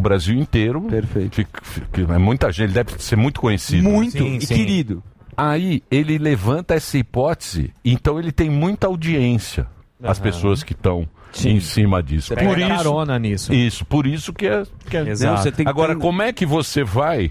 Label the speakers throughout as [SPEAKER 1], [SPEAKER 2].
[SPEAKER 1] o Brasil inteiro.
[SPEAKER 2] Perfeito.
[SPEAKER 1] É muita gente, ele deve ser muito conhecido.
[SPEAKER 2] Muito, sim, e sim. Querido.
[SPEAKER 1] Aí ele levanta essa hipótese, então ele tem muita audiência. As pessoas que estão em cima disso.
[SPEAKER 3] Você pega carona nisso.
[SPEAKER 1] Isso, por isso que é.
[SPEAKER 3] Exato.
[SPEAKER 2] Não, você tem que
[SPEAKER 1] Agora, como é que você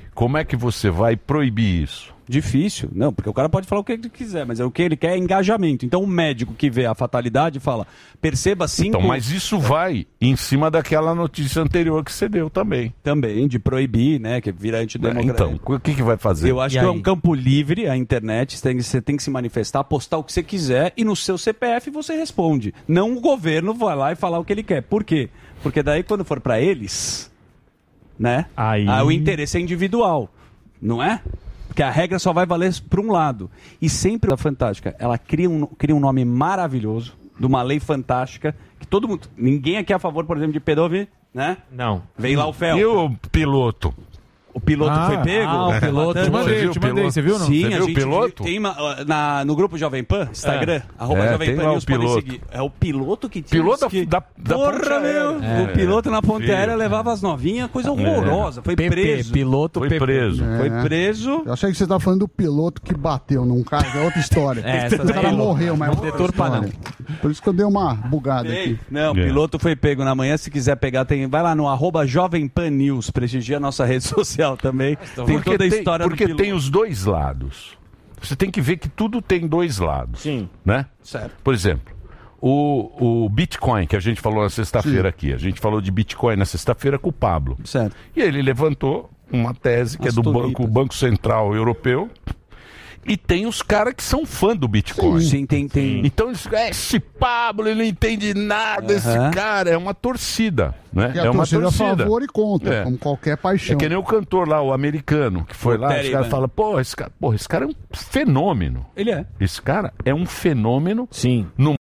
[SPEAKER 1] vai proibir isso?
[SPEAKER 2] Difícil. Não, porque o cara pode falar o que ele quiser, mas o que ele quer é engajamento. Então o médico que vê a fatalidade fala, perceba 5...
[SPEAKER 1] Então, mas isso vai em cima daquela notícia anterior que você deu também.
[SPEAKER 2] Também, de proibir, né, que vira antidemocrático.
[SPEAKER 1] Então, o que vai fazer?
[SPEAKER 2] Eu acho que é um campo livre, a internet, você tem que se manifestar, postar o que você quiser e no seu CPF você responde. Não o governo vai lá e falar o que ele quer. Por quê? Porque daí quando for para eles, né, aí o interesse é individual, não é? Porque a regra só vai valer para um lado. E sempre a Fantástica, ela cria um nome maravilhoso, de uma lei fantástica, que todo mundo... Ninguém aqui é a favor, por exemplo, de pedofilia, né?
[SPEAKER 3] Não.
[SPEAKER 2] Vem lá o Fel.
[SPEAKER 1] E o piloto?
[SPEAKER 2] O piloto foi pego?
[SPEAKER 3] O piloto. Te mandei, você viu não?
[SPEAKER 2] Sim,
[SPEAKER 1] você viu o piloto?
[SPEAKER 2] Tem no grupo Jovem Pan, Instagram, @Jovem Pan News, podem seguir. É o piloto que tinha...
[SPEAKER 1] Piloto da
[SPEAKER 2] Porra, meu! O piloto na ponte aérea levava as novinhas, coisa horrorosa. Foi preso.
[SPEAKER 3] Piloto
[SPEAKER 1] foi preso.
[SPEAKER 2] Foi preso.
[SPEAKER 4] Eu achei que você estava falando do piloto que bateu num carro, é outra história. O cara morreu, mas
[SPEAKER 3] não deturpa não.
[SPEAKER 4] Por isso que eu dei uma bugada aqui.
[SPEAKER 2] Não, o piloto foi pego na manhã, se quiser pegar, vai lá no @Jovem Pan News, prestigia a nossa rede social também. Tem toda a história
[SPEAKER 1] porque
[SPEAKER 2] do piloto.
[SPEAKER 1] tem os dois lados. Você tem que ver que tudo tem dois lados.
[SPEAKER 2] Sim.
[SPEAKER 1] Né?
[SPEAKER 2] Certo.
[SPEAKER 1] Por exemplo, o Bitcoin, que a gente falou na sexta-feira aqui. A gente falou de Bitcoin na sexta-feira com o Pablo.
[SPEAKER 2] Certo.
[SPEAKER 1] E ele levantou uma tese que é do Banco Central Europeu. E tem os caras que são fã do Bitcoin.
[SPEAKER 2] Sim, tem.
[SPEAKER 1] Então, esse Pablo, ele não entende nada. Esse cara é uma torcida, né?
[SPEAKER 4] É uma torcida a favor e contra, como qualquer paixão.
[SPEAKER 1] É que nem o cantor lá, o americano, que foi lá, os caras falam, esse cara é um fenômeno.
[SPEAKER 2] Ele é.
[SPEAKER 1] Esse cara é um fenômeno.
[SPEAKER 3] Sim.
[SPEAKER 1] No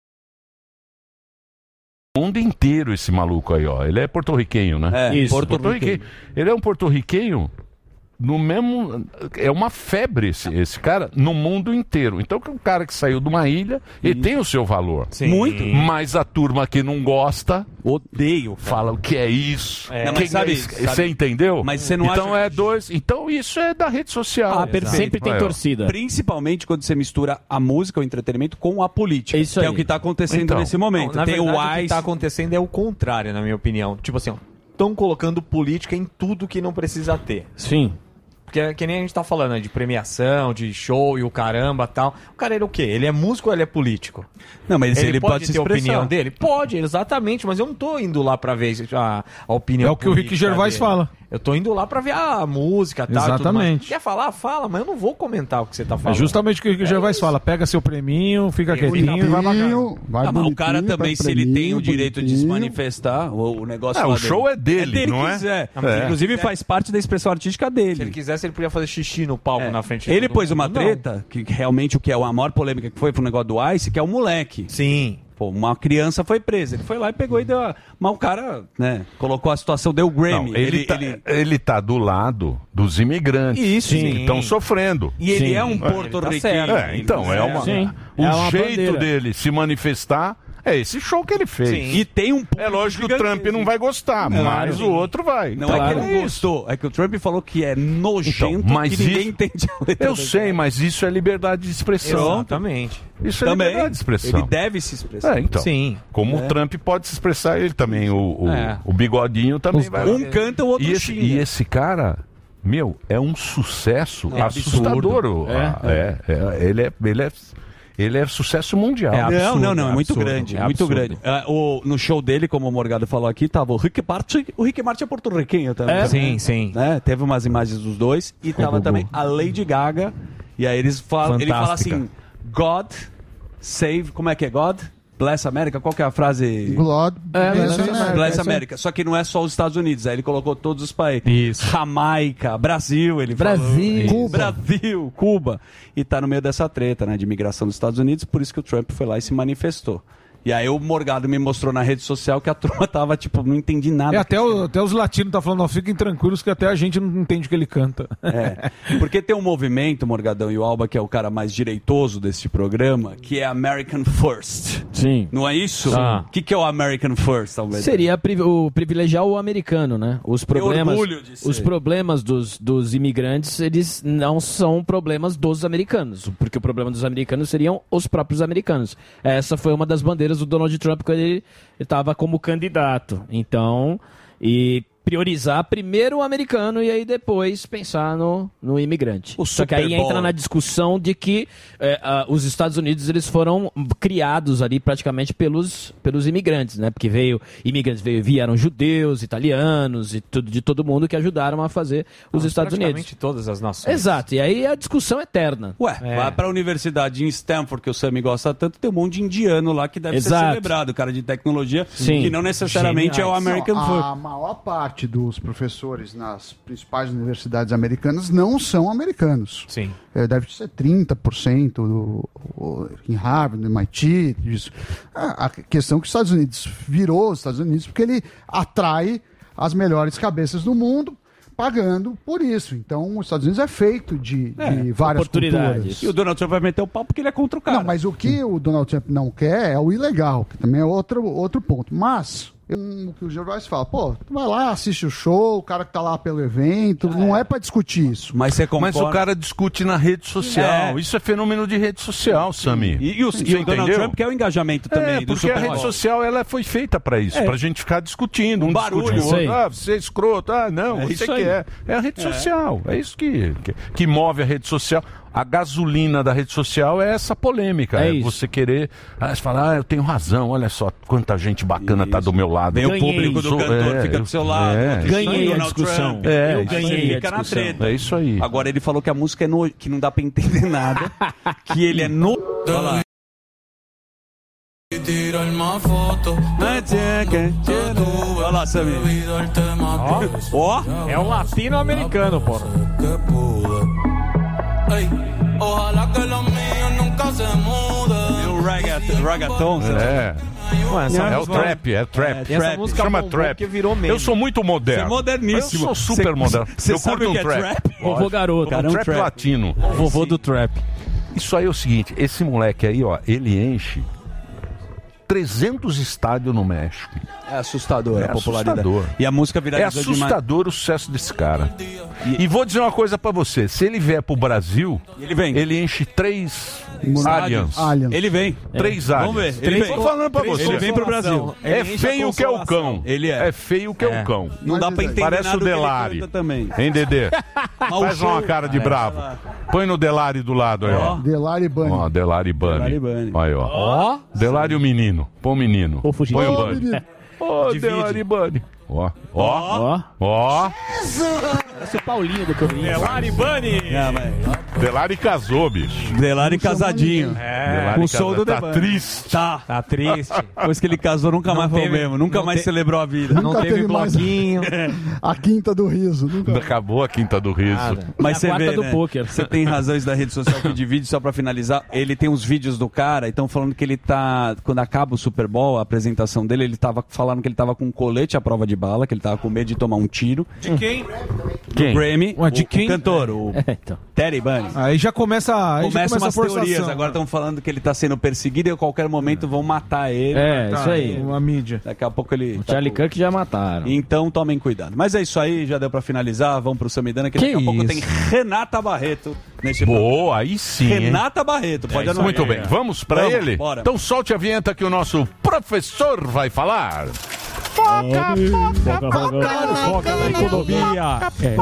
[SPEAKER 1] mundo inteiro, esse maluco aí, ó. Ele é porto-riquenho, né?
[SPEAKER 2] Isso.
[SPEAKER 1] Porto-riquenho. Ele é um porto-riquenho no mesmo... É uma febre esse cara no mundo inteiro. Então, um cara que saiu de uma ilha, ele tem o seu valor.
[SPEAKER 3] Sim.
[SPEAKER 2] Muito.
[SPEAKER 1] Mas a turma que não gosta...
[SPEAKER 2] Odeio.
[SPEAKER 1] Fala o que é isso.
[SPEAKER 2] Não, mas sabe,
[SPEAKER 1] você entendeu?
[SPEAKER 2] Mas você não
[SPEAKER 1] então
[SPEAKER 2] acha...
[SPEAKER 1] Então isso é da rede social.
[SPEAKER 2] Perfeito.
[SPEAKER 3] Sempre tem torcida.
[SPEAKER 2] Principalmente quando você mistura a música, o entretenimento com a política.
[SPEAKER 3] Isso
[SPEAKER 2] que
[SPEAKER 3] aí.
[SPEAKER 2] é o que está acontecendo nesse momento.
[SPEAKER 3] Não, na
[SPEAKER 2] tem
[SPEAKER 3] verdade,
[SPEAKER 2] o
[SPEAKER 3] o que está acontecendo é o contrário, na minha opinião. Tipo assim, estão colocando política em tudo que não precisa ter.
[SPEAKER 2] Sim.
[SPEAKER 3] Porque é que nem a gente tá falando, né, de premiação, de show e o caramba e tal. O cara, ele é o quê? Ele é músico ou ele é político?
[SPEAKER 2] Não, mas ele pode
[SPEAKER 3] ter
[SPEAKER 2] se
[SPEAKER 3] a opinião dele? Pode, exatamente, mas eu não tô indo lá pra ver a opinião.
[SPEAKER 5] É o que o Rick Gervais fala.
[SPEAKER 3] Eu tô indo lá pra ver a música, tal.
[SPEAKER 5] Exatamente.
[SPEAKER 3] Quer falar? Fala, mas eu não vou comentar o que você tá
[SPEAKER 5] É
[SPEAKER 3] falando.
[SPEAKER 5] justamente o que o Rick Gervais fala. Pega seu preminho, fica quietinho e vai bacana.
[SPEAKER 2] Mas o cara também, se ele tem o direito de se manifestar, o negócio
[SPEAKER 1] o show é dele, não é?
[SPEAKER 2] Quiser. Inclusive faz parte da expressão artística dele.
[SPEAKER 3] Se ele quisesse, ele podia fazer xixi no palco na frente.
[SPEAKER 2] Ele pôs uma treta, que realmente o que é a maior polêmica que foi o negócio do Ice, que é o moleque.
[SPEAKER 3] Sim.
[SPEAKER 2] Pô, uma criança foi presa. Ele foi lá e pegou e deu Mas o cara, né, colocou a situação, deu o Grammy.
[SPEAKER 1] Não, ele tá do lado dos imigrantes.
[SPEAKER 2] Isso,
[SPEAKER 1] que estão sofrendo.
[SPEAKER 2] E ele é um porto-riquenho.
[SPEAKER 1] O jeito dele se manifestar é esse show que ele fez.
[SPEAKER 2] Sim. E tem um
[SPEAKER 1] É lógico que o Trump não vai gostar, mas o outro vai.
[SPEAKER 2] Não é que ele não gostou, é que o Trump falou que é nojento,
[SPEAKER 1] mas
[SPEAKER 2] que ninguém entende a letra.
[SPEAKER 1] Eu sei, mas isso é liberdade de expressão.
[SPEAKER 3] Exatamente.
[SPEAKER 1] Isso é liberdade de expressão.
[SPEAKER 2] Ele deve se expressar.
[SPEAKER 1] Então.
[SPEAKER 3] Sim.
[SPEAKER 1] Como o Trump pode se expressar, ele também. O bigodinho também vai.
[SPEAKER 2] Um canta, o outro xinga.
[SPEAKER 1] E esse cara, é um sucesso assustador. Ele é sucesso mundial.
[SPEAKER 2] Não, é muito grande. É muito grande. No show dele, como o Morgado falou aqui, tava o Rick Martin. O Rick Martin é porto-riquenho também.
[SPEAKER 3] Sim.
[SPEAKER 2] Né? Teve umas imagens dos dois. E tava também a Lady Gaga. E aí ele fala assim: God save. Como é que é? God? Bless America? Qual que é a frase? Bless America. Só que não é só os Estados Unidos. Aí ele colocou todos os países.
[SPEAKER 5] Isso.
[SPEAKER 2] Jamaica, Brasil, ele falou. Brasil, Cuba. E tá no meio dessa treta, né, de imigração dos Estados Unidos. Por isso que o Trump foi lá e se manifestou. E aí o Morgado me mostrou na rede social que a turma tava, tipo, não entendi nada.
[SPEAKER 5] Até os latinos tá falando, fiquem tranquilos que até a gente não entende o que ele canta.
[SPEAKER 2] Porque tem um movimento, Morgadão, e o Alba, que é o cara mais direitoso desse programa, que é American First.
[SPEAKER 6] Sim.
[SPEAKER 2] Não é isso?
[SPEAKER 6] Ah.
[SPEAKER 2] O que é o American First, Alba?
[SPEAKER 6] Seria o privilegiar o americano, né? Os problemas dos imigrantes, eles não são problemas dos americanos, porque o problema dos americanos seriam os próprios americanos. Essa foi uma das bandeiras do Donald Trump quando ele estava como candidato. Então, e priorizar primeiro o americano e aí depois pensar no imigrante. Só que aí entra na discussão de que os Estados Unidos eles foram criados ali praticamente pelos imigrantes, né? Porque vieram judeus, italianos e de todo mundo que ajudaram a fazer os Estados Unidos.
[SPEAKER 3] Praticamente todas as nações.
[SPEAKER 6] Exato, e aí a discussão é eterna.
[SPEAKER 2] Vai pra universidade em Stanford, que o Sammy gosta tanto, tem um monte de indiano lá que deve ser celebrado, cara de tecnologia, que não necessariamente é o American First.
[SPEAKER 4] A maior parte dos professores nas principais universidades americanas não são americanos.
[SPEAKER 3] Sim.
[SPEAKER 4] Deve ser 30% em Harvard, no MIT, disso. A questão é que os Estados Unidos virou os Estados Unidos porque ele atrai as melhores cabeças do mundo, pagando por isso. Então, os Estados Unidos é feito de várias
[SPEAKER 6] oportunidades.
[SPEAKER 4] culturas.
[SPEAKER 2] E o Donald Trump vai meter o pau porque ele é contra o cara.
[SPEAKER 4] Não, mas o que o Donald Trump não quer é o ilegal, que também é outro ponto. Mas o que o Gervais fala, tu vai lá, assiste o show, o cara que tá lá pelo evento, não é pra discutir isso.
[SPEAKER 2] Mas você concorda?
[SPEAKER 1] Mas o cara discute na rede social. Isso é fenômeno de rede social, Sami.
[SPEAKER 2] E o Donald Trump quer o engajamento também.
[SPEAKER 1] Porque a rede social ela foi feita pra isso, pra gente ficar discutindo. Um
[SPEAKER 2] barulho.
[SPEAKER 1] discute com o outro. Você é escroto. Não, você
[SPEAKER 2] isso
[SPEAKER 1] que
[SPEAKER 2] aí.
[SPEAKER 1] é a rede social. É isso que move a rede social. A gasolina da rede social é essa polêmica. É você querer. Você fala, eu tenho razão, olha só quanta gente bacana tá do meu lado.
[SPEAKER 2] Vem o público do cantor, fica do seu lado.
[SPEAKER 6] Ganhei a discussão.
[SPEAKER 2] Eu ganhei a discussão.
[SPEAKER 1] É isso aí.
[SPEAKER 2] Agora ele falou que a música é que não dá pra entender nada. Que ele é no. Olha lá. Olha lá, Samir.
[SPEAKER 3] Ó, é um latino-americano, porra.
[SPEAKER 2] E o reggaeton,
[SPEAKER 1] É o trap.
[SPEAKER 3] Essa música
[SPEAKER 1] chama
[SPEAKER 3] bombou
[SPEAKER 1] trap.
[SPEAKER 3] porque virou meme.
[SPEAKER 1] Eu sou muito moderno.
[SPEAKER 2] Você é moderníssimo.
[SPEAKER 1] Eu sou super moderno. Eu
[SPEAKER 2] sabe
[SPEAKER 1] curto
[SPEAKER 2] o que
[SPEAKER 1] um
[SPEAKER 2] é
[SPEAKER 1] trap.
[SPEAKER 6] Vovô garoto.
[SPEAKER 1] Um trap latino.
[SPEAKER 6] Vovô do trap.
[SPEAKER 1] Isso aí é o seguinte, esse moleque aí, ele enche 300 estádios no México.
[SPEAKER 2] É assustador a popularidade.
[SPEAKER 1] Assustador.
[SPEAKER 2] E a música viralizou demais.
[SPEAKER 1] É assustador o sucesso desse cara. E vou dizer uma coisa pra você, se ele vier pro Brasil, ele enche 3 Allianz.
[SPEAKER 2] Ele vem.
[SPEAKER 1] 3 Allianz.
[SPEAKER 2] Vamos ver. Ele vem.
[SPEAKER 1] Tô falando pra você.
[SPEAKER 2] Ele vem pro Brasil.
[SPEAKER 1] É feio que é o cão.
[SPEAKER 2] Ele é.
[SPEAKER 1] É feio que é o cão.
[SPEAKER 2] Não dá pra entender
[SPEAKER 1] Parece
[SPEAKER 2] nada
[SPEAKER 1] o Delari.
[SPEAKER 2] também.
[SPEAKER 1] Hein, Dedê? Faz uma cara de bravo. Põe no Delari do lado aí, ó.
[SPEAKER 4] Delari Bunny.
[SPEAKER 1] Ó, Delari Bunny. Aí, ó. Delari o menino. Põe o menino. Põe o Bunny. Ô, Delari Bunny. Ó.
[SPEAKER 6] Esse é o Paulinho do Corinthians.
[SPEAKER 3] Delari Bunny.
[SPEAKER 1] Delari casou, bicho.
[SPEAKER 2] Delari casadinho.
[SPEAKER 1] Delari
[SPEAKER 2] Com o som do
[SPEAKER 1] tá
[SPEAKER 2] Devani.
[SPEAKER 1] triste.
[SPEAKER 3] Tá triste.
[SPEAKER 2] Depois que ele casou, nunca mais foi o mesmo. Nunca mais celebrou a vida.
[SPEAKER 3] Não teve
[SPEAKER 4] mais
[SPEAKER 3] bloquinho.
[SPEAKER 4] a quinta do riso. Nunca.
[SPEAKER 1] Acabou a quinta do riso.
[SPEAKER 2] Mas
[SPEAKER 6] É a
[SPEAKER 2] você
[SPEAKER 6] quarta
[SPEAKER 2] vê,
[SPEAKER 6] do
[SPEAKER 2] né?
[SPEAKER 6] poker.
[SPEAKER 2] Você tem razões da rede social que divide, só pra finalizar. Ele tem uns vídeos do cara, então falando que ele tá... Quando acaba o Super Bowl, a apresentação dele, ele tava falando que ele tava com um colete à prova de bala, que ele tava com medo de tomar um tiro.
[SPEAKER 5] De quem?
[SPEAKER 1] Quem?
[SPEAKER 2] Grammy.
[SPEAKER 5] Ué, de quem?
[SPEAKER 2] O cantor, o
[SPEAKER 6] Então.
[SPEAKER 2] Terry Bunny.
[SPEAKER 5] Aí já começa a
[SPEAKER 2] Umas
[SPEAKER 5] forçação.
[SPEAKER 2] teorias. Agora estão falando que ele tá sendo perseguido e a qualquer momento vão matar ele.
[SPEAKER 6] Isso aí.
[SPEAKER 5] A mídia.
[SPEAKER 2] Daqui a pouco ele...
[SPEAKER 6] O Charlie Kirk já mataram.
[SPEAKER 2] Então tomem cuidado. Mas é isso aí, já deu pra finalizar. Vamos pro Samidana, que daqui a pouco tem Renata Barreto nesse
[SPEAKER 1] Boa, aí sim. hein?
[SPEAKER 2] Renata Barreto, pode anunciar.
[SPEAKER 1] Muito bem, vamos pra
[SPEAKER 2] Vamos,
[SPEAKER 1] ele?
[SPEAKER 2] bora.
[SPEAKER 1] Então solte a vinheta que o nosso professor vai falar.
[SPEAKER 6] Foca na economia.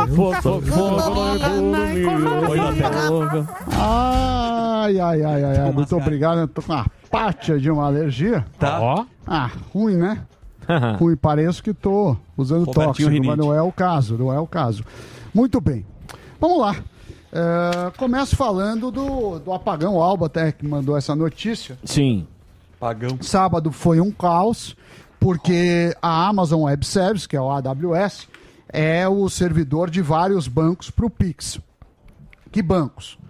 [SPEAKER 4] Ai. Muito obrigado. Eu tô com uma pátia de uma alergia.
[SPEAKER 2] Tá.
[SPEAKER 4] Ruim, né? Ruim, pareço que tô usando
[SPEAKER 2] Robertinho
[SPEAKER 4] tóxico,
[SPEAKER 2] rinite.
[SPEAKER 4] mas não é o caso. Muito bem. Vamos lá. Começo falando do apagão. O Alba até que mandou essa notícia.
[SPEAKER 6] Sim.
[SPEAKER 2] Pagão.
[SPEAKER 4] Sábado foi um caos, porque a Amazon Web Services, que é o AWS, é o servidor de vários bancos para o Pix. Que bancos?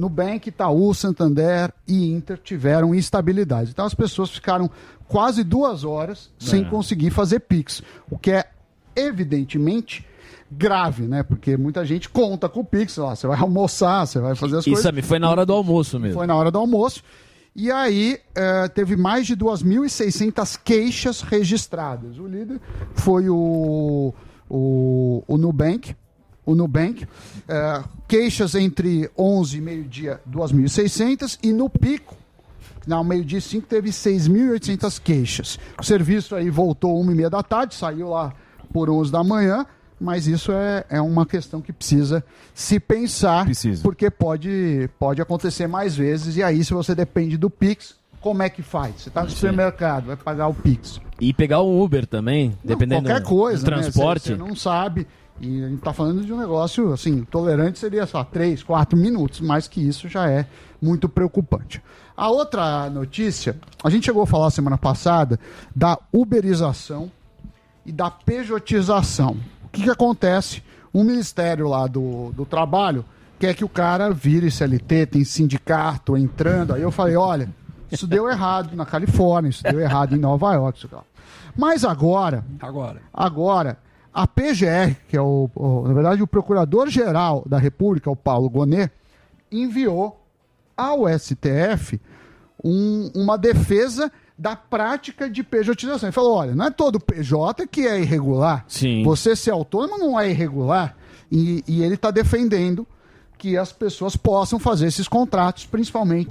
[SPEAKER 4] Nubank, Itaú, Santander e Inter tiveram instabilidades. Então as pessoas ficaram quase 2 horas sem conseguir fazer Pix, o que é evidentemente grave, né? Porque muita gente conta com o Pix, lá, você vai almoçar, você vai fazer as coisas.
[SPEAKER 6] Isso foi na hora do almoço mesmo.
[SPEAKER 4] Foi na hora do almoço. E aí teve mais de 2.600 queixas registradas. O líder foi o Nubank. O Nubank, queixas entre 11 e meio-dia, 2.600, e no pico, ao meio-dia e 5, teve 6.800 queixas. O serviço aí voltou 1h30 da tarde, saiu lá por 11 da manhã, mas isso é uma questão que precisa se pensar, porque pode acontecer mais vezes, e aí se você depende do Pix, como é que faz? Você está no supermercado, vai pagar o Pix.
[SPEAKER 6] E pegar um Uber também, dependendo
[SPEAKER 4] qualquer coisa,
[SPEAKER 6] do transporte.
[SPEAKER 4] Né? Você não sabe. E a gente está falando de um negócio, assim, tolerante seria só 3, 4 minutos, mas que isso já é muito preocupante. A outra notícia, a gente chegou a falar semana passada da uberização e da pejotização. O que acontece? Um ministério lá do trabalho quer que o cara vire CLT, tem sindicato entrando. Aí eu falei, olha, isso deu errado na Califórnia, isso deu errado em Nova York. Isso. Mas agora, a PGR, que é na verdade o Procurador-Geral da República, o Paulo Gonet, enviou ao STF uma defesa da prática de pejotização. Ele falou, olha, não é todo PJ que é irregular.
[SPEAKER 6] Sim.
[SPEAKER 4] Você ser autônomo não é irregular. E ele está defendendo que as pessoas possam fazer esses contratos, principalmente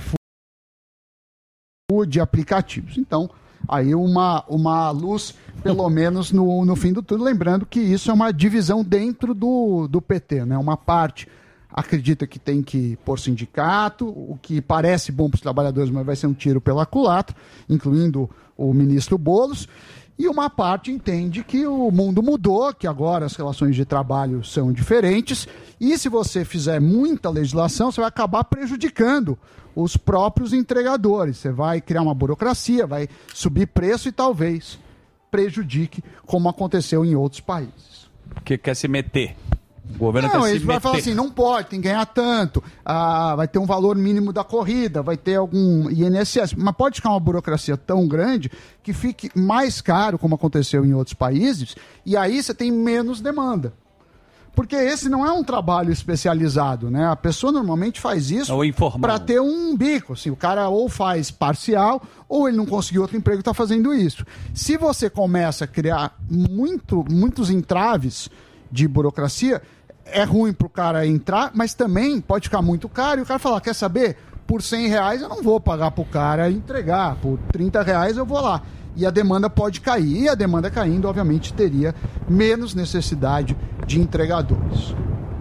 [SPEAKER 4] iFood, aplicativos. Então, aí uma luz, pelo menos, no fim do tudo. Lembrando que isso é uma divisão dentro do PT, né? Uma parte acredita que tem que pôr sindicato, o que parece bom para os trabalhadores, mas vai ser um tiro pela culatra, incluindo o ministro Boulos. E uma parte entende que o mundo mudou, que agora as relações de trabalho são diferentes, e se você fizer muita legislação, você vai acabar prejudicando os próprios entregadores. Você vai criar uma burocracia, vai subir preço e talvez prejudique, como aconteceu em outros países.
[SPEAKER 2] Porque quer se meter. O governo
[SPEAKER 4] não,
[SPEAKER 2] quer se
[SPEAKER 4] ele vai
[SPEAKER 2] meter.
[SPEAKER 4] falar assim, não pode, tem que ganhar tanto, vai ter um valor mínimo da corrida, vai ter algum INSS, mas pode ficar uma burocracia tão grande que fique mais caro, como aconteceu em outros países, e aí você tem menos demanda. Porque esse não é um trabalho especializado, né? A pessoa normalmente faz isso para ter um bico. Assim, o cara ou faz parcial, ou ele não conseguiu outro emprego e está fazendo isso. Se você começa a criar muitos entraves de burocracia, é ruim para o cara entrar, mas também pode ficar muito caro e o cara falar, quer saber? Por R$100 eu não vou pagar para o cara entregar, por R$30 eu vou lá. E a demanda pode cair. E a demanda caindo, obviamente, teria menos necessidade de entregadores.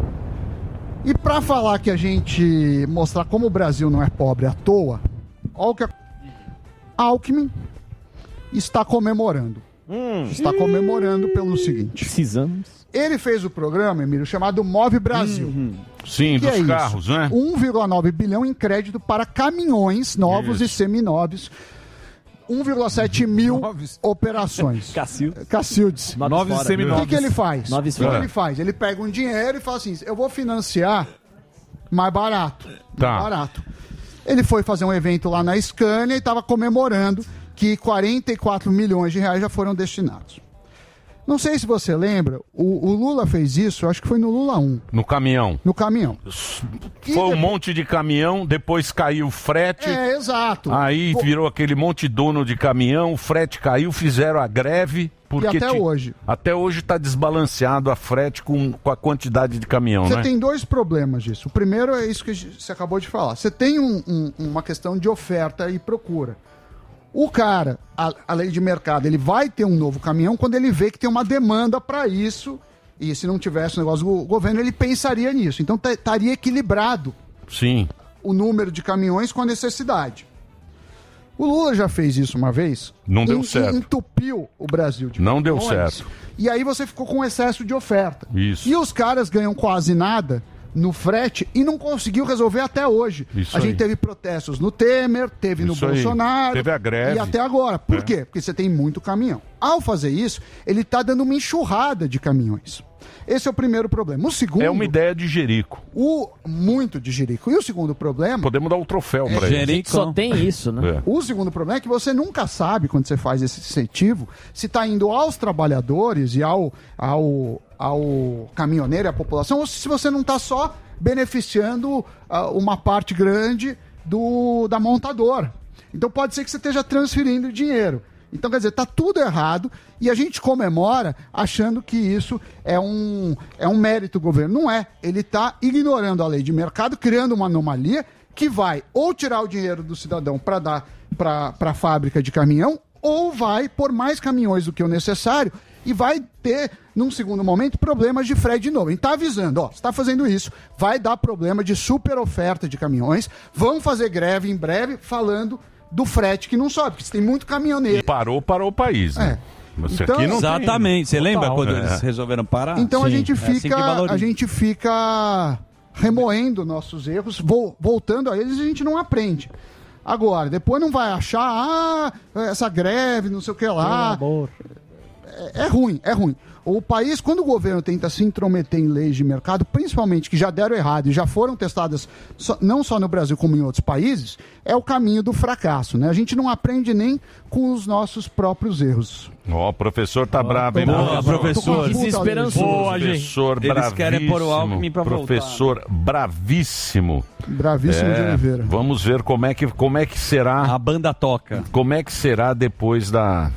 [SPEAKER 4] E para falar que a gente mostrar como o Brasil não é pobre à toa, olha o que a Alckmin está comemorando. Está comemorando pelo seguinte.
[SPEAKER 6] Precisamos.
[SPEAKER 4] Ele fez o programa, Emílio, chamado Move Brasil.
[SPEAKER 1] Sim,
[SPEAKER 4] que
[SPEAKER 1] dos carros, né?
[SPEAKER 4] 1,9 bilhão em crédito para caminhões novos e seminovos. 1,7 mil operações. Cacildes.
[SPEAKER 5] Novos e seminovos.
[SPEAKER 4] O que ele faz? O que ele faz? Ele pega um dinheiro e fala assim, eu vou financiar mais barato.
[SPEAKER 1] Tá.
[SPEAKER 4] Mais barato. Ele foi fazer um evento lá na Scania e estava comemorando que 44 milhões de reais já foram destinados. Não sei se você lembra, o Lula fez isso, eu acho que foi no Lula 1.
[SPEAKER 1] No caminhão.
[SPEAKER 4] No caminhão.
[SPEAKER 1] Foi um monte de caminhão, depois caiu o frete.
[SPEAKER 4] Exato.
[SPEAKER 1] Aí virou aquele monte dono de caminhão, o frete caiu, fizeram a greve. Porque
[SPEAKER 4] e até hoje.
[SPEAKER 1] Até hoje está desbalanceado a frete com a quantidade de caminhão, né?
[SPEAKER 4] Você tem 2 problemas disso. O primeiro é isso que você acabou de falar. Você tem uma questão de oferta e procura. O cara, a lei de mercado, ele vai ter um novo caminhão quando ele vê que tem uma demanda para isso, e se não tivesse o negócio do governo, ele pensaria nisso. Então estaria equilibrado.
[SPEAKER 1] Sim.
[SPEAKER 4] O número de caminhões com a necessidade. O Lula já fez isso uma vez.
[SPEAKER 1] Não deu certo.
[SPEAKER 4] Entupiu o Brasil de
[SPEAKER 1] Não
[SPEAKER 4] caminhões,
[SPEAKER 1] deu certo.
[SPEAKER 4] E aí você ficou com excesso de oferta.
[SPEAKER 1] Isso.
[SPEAKER 4] E os caras ganham quase nada no frete e não conseguiu resolver até hoje.
[SPEAKER 1] Isso
[SPEAKER 4] a gente
[SPEAKER 1] aí.
[SPEAKER 4] teve protestos no Temer, teve
[SPEAKER 1] Isso
[SPEAKER 4] no Bolsonaro.
[SPEAKER 1] Teve a greve.
[SPEAKER 4] E até agora. Por quê? Porque você tem muito caminhão. Ao fazer isso, ele está dando uma enxurrada de caminhões. Esse é o primeiro problema. O segundo...
[SPEAKER 1] É uma ideia de Jerico.
[SPEAKER 4] Muito de Jerico. E o segundo problema...
[SPEAKER 1] Podemos dar um troféu para ele.
[SPEAKER 6] Jerico só tem isso, né?
[SPEAKER 4] O segundo problema é que você nunca sabe, quando você faz esse incentivo, se está indo aos trabalhadores e ao caminhoneiro e à população, ou se você não está só beneficiando uma parte grande da montadora. Então pode ser que você esteja transferindo dinheiro. Então, quer dizer, está tudo errado e a gente comemora achando que isso é um mérito do governo. Não é. Ele está ignorando a lei de mercado, criando uma anomalia que vai ou tirar o dinheiro do cidadão para dar para a fábrica de caminhão, ou vai pôr mais caminhões do que o necessário e vai ter, num segundo momento, problemas de frete de novo. A gente está avisando, ó, você está fazendo isso, vai dar problema de super oferta de caminhões, vão fazer greve em breve falando do frete que não sobe, porque tem muito caminhoneiro.
[SPEAKER 1] E parou o país, né?
[SPEAKER 4] Então,
[SPEAKER 1] aqui não
[SPEAKER 2] exatamente. Você lembra
[SPEAKER 1] Total,
[SPEAKER 2] quando eles resolveram parar?
[SPEAKER 4] Então
[SPEAKER 2] Sim.
[SPEAKER 4] a gente fica remoendo nossos erros, voltando a eles e a gente não aprende. Agora, depois não vai achar, essa greve, não sei o que lá. É ruim. O país, quando o governo tenta se intrometer em leis de mercado, principalmente que já deram errado e já foram testadas não só no Brasil como em outros países, é o caminho do fracasso, né? A gente não aprende nem com os nossos próprios erros.
[SPEAKER 1] O professor tá bravo, hein?
[SPEAKER 2] Boa, professor.
[SPEAKER 6] Desesperançoso.
[SPEAKER 1] Boa, professor
[SPEAKER 2] Eles
[SPEAKER 1] bravíssimo.
[SPEAKER 2] querem pôr o Alckmin pra
[SPEAKER 1] professor bravíssimo.
[SPEAKER 4] Bravíssimo de Oliveira.
[SPEAKER 1] Vamos ver como é que será.
[SPEAKER 2] A banda toca.
[SPEAKER 1] Como é que será depois da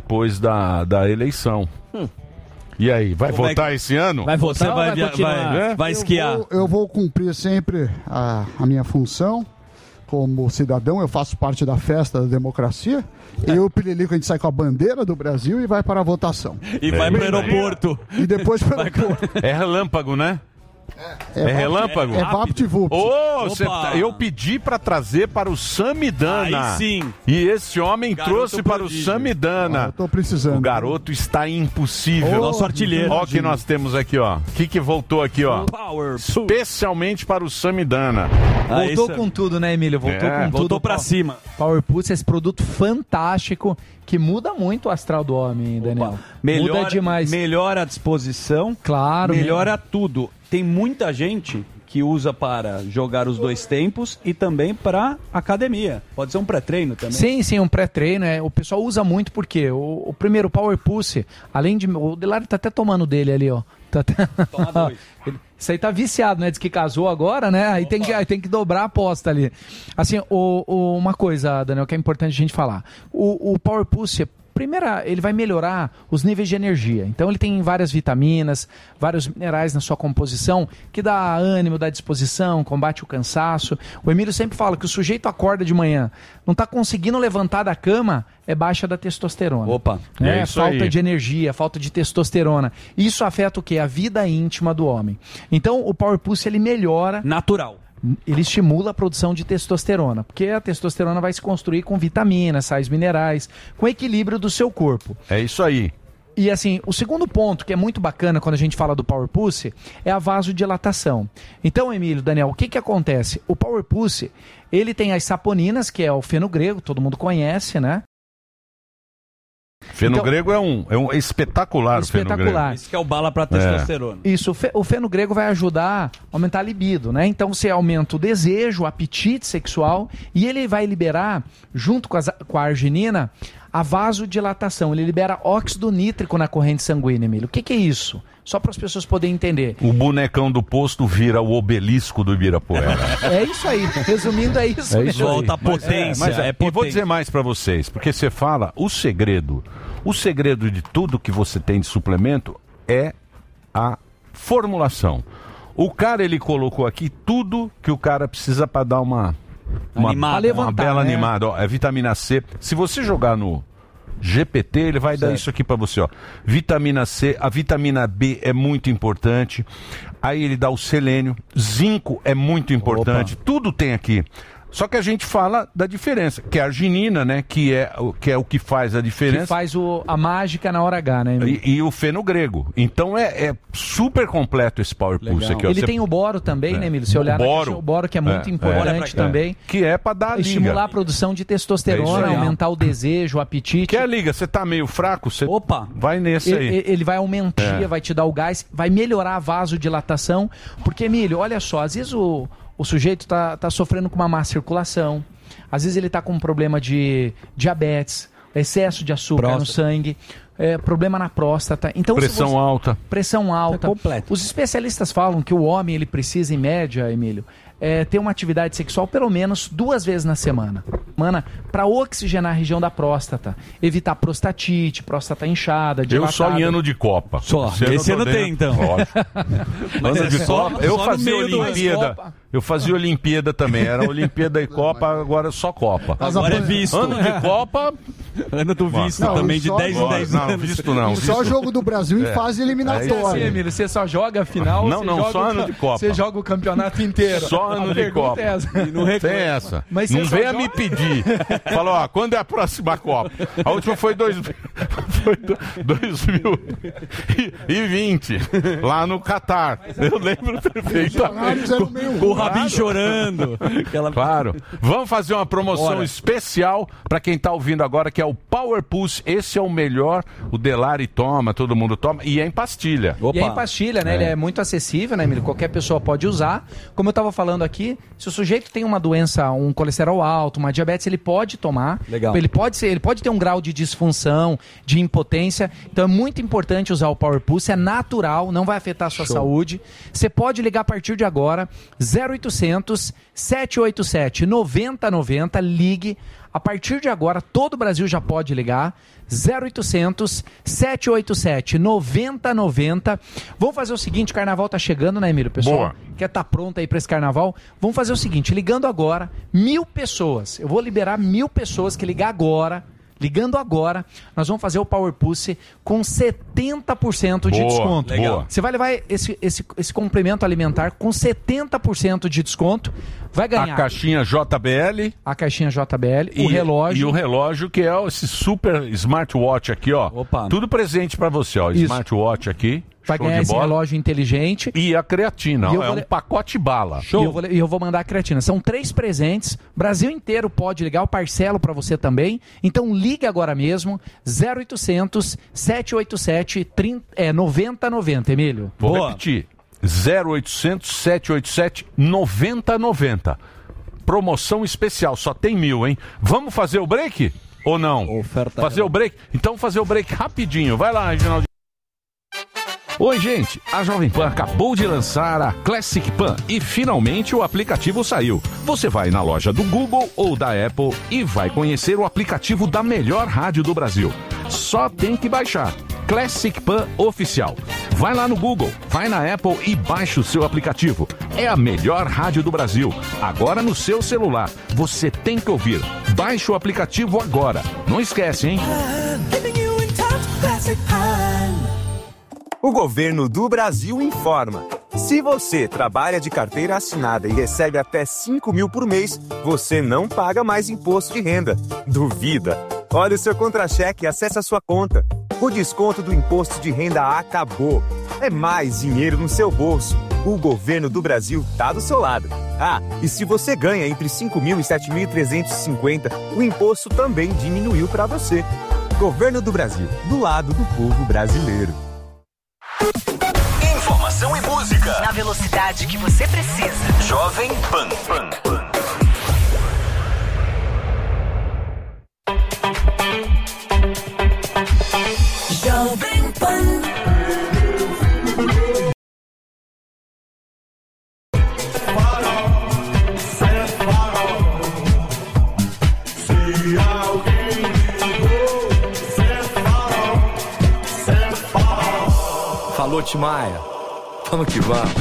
[SPEAKER 1] eleição. E aí, vai votar esse ano?
[SPEAKER 6] Vai votar ou vai continuar?
[SPEAKER 2] Vai esquiar.
[SPEAKER 4] Eu vou cumprir sempre a minha função como cidadão. Eu faço parte da festa da democracia. E o Pililico, a gente sai com a bandeira do Brasil e vai para a votação.
[SPEAKER 2] E vai para o aeroporto.
[SPEAKER 4] E depois para o aeroporto.
[SPEAKER 1] É relâmpago, né? É relâmpago?
[SPEAKER 4] É VaptVupt.
[SPEAKER 1] Eu pedi para trazer para o Samidana.
[SPEAKER 2] Aí sim.
[SPEAKER 1] E esse homem trouxe para o Samidana.
[SPEAKER 4] Eu tô precisando.
[SPEAKER 1] O garoto está impossível.
[SPEAKER 2] Nosso artilheiro.
[SPEAKER 1] Ó o que nós temos aqui, ó. O que voltou aqui, ó?
[SPEAKER 2] Power.
[SPEAKER 1] Especialmente para o Samidana.
[SPEAKER 3] Voltou com tudo, né, Emílio? Voltou com tudo.
[SPEAKER 2] Voltou pra cima.
[SPEAKER 3] Power Pulse, esse produto fantástico que muda muito o astral do homem, Daniel. Muda demais.
[SPEAKER 2] Melhora a disposição.
[SPEAKER 3] Claro.
[SPEAKER 2] Melhora tudo. Tem muita gente que usa para jogar os dois tempos e também para academia. Pode ser um pré-treino também.
[SPEAKER 3] Sim, um pré-treino. O pessoal usa muito porque o primeiro Power Pulse, além de... O Delário tá até tomando dele ali, ó.
[SPEAKER 2] Toma dois.
[SPEAKER 3] Isso aí tá viciado, né? Diz que casou agora, né? Aí tem que dobrar a aposta ali. Assim, uma coisa, Daniel, que é importante a gente falar. O Power Pulse, primeiro, ele vai melhorar os níveis de energia. Então ele tem várias vitaminas, vários minerais na sua composição, que dá ânimo, dá disposição, combate o cansaço. O Emílio sempre fala que o sujeito acorda de manhã, não está conseguindo levantar da cama, é baixa da testosterona.
[SPEAKER 2] Opa.
[SPEAKER 1] É isso
[SPEAKER 3] falta
[SPEAKER 1] aí.
[SPEAKER 3] de energia, falta de testosterona. Isso afeta o quê? A vida íntima do homem. Então o Power Pulse, ele melhora...
[SPEAKER 2] Natural.
[SPEAKER 3] Ele estimula a produção de testosterona, porque a testosterona vai se construir com vitaminas, sais minerais, com equilíbrio do seu corpo.
[SPEAKER 1] É isso aí.
[SPEAKER 3] E assim, o segundo ponto, que é muito bacana quando a gente fala do Power Pulse, é a vasodilatação. Então, Emílio, Daniel, o que acontece? O Power Pulse, ele tem as saponinas, que é o feno grego, todo mundo conhece, né?
[SPEAKER 1] Feno grego é um espetacular. O feno grego.
[SPEAKER 2] Isso que é o bala para testosterona.
[SPEAKER 3] Isso, o feno grego vai ajudar a aumentar a libido, né? Então você aumenta o desejo, o apetite sexual e ele vai liberar, junto com a arginina, a vasodilatação. Ele libera óxido nítrico na corrente sanguínea, Emílio. O que é isso? Só para as pessoas poderem entender.
[SPEAKER 1] O bonecão do posto vira o obelisco do Ibirapuera.
[SPEAKER 3] É isso aí. Resumindo, é isso.
[SPEAKER 1] É isso aí.
[SPEAKER 2] Volta a potência.
[SPEAKER 1] E vou dizer mais para vocês, porque você fala, o segredo de tudo que você tem de suplemento é a formulação. O cara, ele colocou aqui tudo que o cara precisa para dar uma bela animada. Ó, é vitamina C. Se você jogar no GPT, ele vai dar isso aqui para você, ó. Vitamina C, a vitamina B é muito importante. Aí ele dá o selênio, zinco é muito importante. Tudo tem aqui. Só que a gente fala da diferença, que é a arginina, né? Que é o que faz a diferença.
[SPEAKER 3] Que faz a mágica na hora H, né?
[SPEAKER 1] E o fenogrego. Então é super completo esse Power Pulse aqui. Ó.
[SPEAKER 3] Ele tem o boro também, né, Emílio? Se olhar na caixa, o boro que é muito importante também.
[SPEAKER 1] Que é pra dar a liga.
[SPEAKER 3] Estimular a produção de testosterona, aumentar o desejo, o apetite.
[SPEAKER 1] Que é a liga? Você tá meio fraco? Você vai nesse aí.
[SPEAKER 3] Ele vai aumentar, vai te dar o gás, vai melhorar a vasodilatação. Porque, Emílio, olha só, às vezes o sujeito tá sofrendo com uma má circulação, às vezes ele tá com um problema de diabetes, excesso de açúcar no sangue, problema na próstata. Então,
[SPEAKER 1] pressão alta.
[SPEAKER 3] Pressão alta.
[SPEAKER 2] É completo.
[SPEAKER 3] Os especialistas falam que o homem ele precisa, em média, Emílio, ter uma atividade sexual pelo menos 2 vezes na semana. Para oxigenar a região da próstata, evitar prostatite, próstata inchada, dilatada.
[SPEAKER 1] Eu só em ano de Copa.
[SPEAKER 2] Só. Esse ano tem, então.
[SPEAKER 1] Ano de Copa. Eu fazia Olimpíada. Eu fazia Olimpíada também. Era Olimpíada e Copa, agora só Copa.
[SPEAKER 2] Agora é visto.
[SPEAKER 1] Ano de Copa...
[SPEAKER 2] Ano do visto também, de 10 em 10 anos.
[SPEAKER 1] Não, visto não.
[SPEAKER 4] Só jogo do Brasil em fase eliminatória.
[SPEAKER 3] Emílio, você só joga a final?
[SPEAKER 1] Não, só ano de Copa.
[SPEAKER 3] Você joga o campeonato inteiro.
[SPEAKER 1] Só ano de Copa.
[SPEAKER 3] É essa.
[SPEAKER 1] Não tem essa.
[SPEAKER 3] Mas
[SPEAKER 1] não venha me pedir. Falou, quando é a próxima Copa? A última foi 2020, lá no Catar. Eu lembro perfeitamente.
[SPEAKER 2] Com o Rabin chorando.
[SPEAKER 1] Claro. Vamos fazer uma promoção especial para quem tá ouvindo agora, que é o Power Pulse. Esse é o melhor. O Delari toma, todo mundo toma. E é em pastilha.
[SPEAKER 3] E é em pastilha, né? Ele é muito acessível, né, Emílio? Qualquer pessoa pode usar. Como eu tava falando aqui, se o sujeito tem uma doença, um colesterol alto, uma diabetes, ele pode tomar.
[SPEAKER 2] Legal.
[SPEAKER 3] Ele pode ter um grau de disfunção, de impotência. Então é muito importante usar o Power Pulse. É natural, não vai afetar a sua saúde. Você pode ligar a partir de agora, 0800 787 9090. Ligue. A partir de agora, todo o Brasil já pode ligar. 0800 787 9090. Vamos fazer o seguinte, o carnaval tá chegando, né, Emílio? Pessoal,
[SPEAKER 1] boa.
[SPEAKER 3] Quer estar pronto aí para esse carnaval? Vamos fazer o seguinte, ligando agora, 1.000 pessoas. Eu vou liberar 1.000 pessoas que ligar agora. Ligando agora, nós vamos fazer o Power Pulse com 70% de desconto.
[SPEAKER 1] Legal.
[SPEAKER 3] Você vai levar esse complemento alimentar com 70% de desconto. Vai ganhar.
[SPEAKER 1] A caixinha JBL.
[SPEAKER 3] A caixinha JBL, o relógio.
[SPEAKER 1] E o relógio, que é esse super smartwatch aqui, ó.
[SPEAKER 2] Opa.
[SPEAKER 1] Tudo presente pra você, ó.
[SPEAKER 3] Isso.
[SPEAKER 1] Smartwatch aqui.
[SPEAKER 3] Vai ganhar esse relógio inteligente.
[SPEAKER 1] E a creatina, ó, um pacote bala.
[SPEAKER 3] Show. E eu vou mandar a creatina. São 3 presentes. Brasil inteiro pode ligar. Eu parcelo pra você também. Então ligue agora mesmo. 0800 787 9090, Emílio.
[SPEAKER 1] Vou repetir. 0800 787 9090. Promoção especial, só tem 1.000, hein? Vamos fazer o break? Ou não? Fazer o break? Então fazer o break rapidinho. Vai lá, Reginaldo. Oi, gente, a Jovem Pan acabou de lançar a Classic Pan e finalmente o aplicativo saiu. Você vai na loja do Google ou da Apple e vai conhecer o aplicativo da melhor rádio do Brasil. Só tem que baixar. Classic Pan Oficial. Vai lá no Google, vai na Apple e baixa o seu aplicativo. É a melhor rádio do Brasil. Agora no seu celular. Você tem que ouvir. Baixe o aplicativo agora. Não esquece, hein?
[SPEAKER 7] O governo do Brasil informa. Se você trabalha de carteira assinada e recebe até 5.000 por mês, você não paga mais imposto de renda. Duvida? Olha o seu contra-cheque e acesse a sua conta. O desconto do imposto de renda acabou. É mais dinheiro no seu bolso. O governo do Brasil tá do seu lado. Ah, e se você ganha entre 5.000 e 7.350, o imposto também diminuiu para você. Governo do Brasil, do lado do povo brasileiro.
[SPEAKER 8] Informação e música na velocidade que você precisa. Jovem Pan. Jovem Pan.
[SPEAKER 9] Falou, Timaya. Vamos que vamos.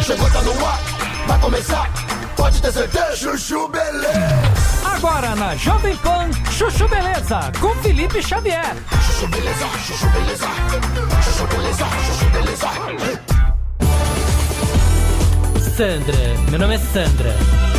[SPEAKER 10] chegou, tá no ar, vai começar, pode ter certeza. Chuchu Beleza.
[SPEAKER 11] Agora na Jovem Pan, Chuchu Beleza, com Felipe Xavier.
[SPEAKER 10] Chuchu Beleza, Chuchu Beleza, Chuchu Beleza, Chuchu Beleza.
[SPEAKER 12] Sandra, meu nome é Sandra.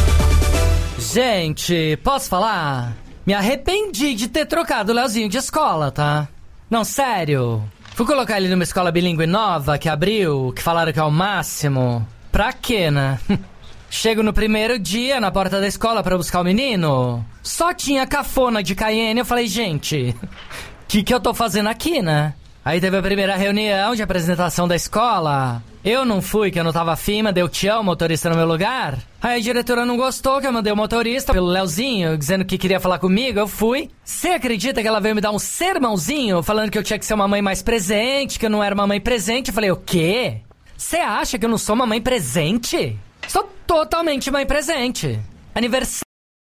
[SPEAKER 12] Gente, posso falar? Me arrependi de ter trocado o Leozinho de escola, tá? Não, sério. Fui colocar ele numa escola bilíngue nova que abriu, que falaram que é o máximo. Pra quê, né? Chego no primeiro dia na porta da escola pra buscar o menino. Só tinha cafona de Cayenne. Eu falei, gente, que eu tô fazendo aqui, né? Aí teve a primeira reunião de apresentação da escola. Eu não fui, que eu não tava afim, mandei o Tião, o motorista, no meu lugar. Aí a diretora não gostou, que eu mandei o motorista pelo Leozinho, dizendo que queria falar comigo. Eu fui. Você acredita que ela veio me dar um sermãozinho, falando que eu tinha que ser uma mãe mais presente, que eu não era uma mãe presente? Eu falei, o quê? Você acha que eu não sou uma mãe presente? Sou totalmente mãe presente. Aniversário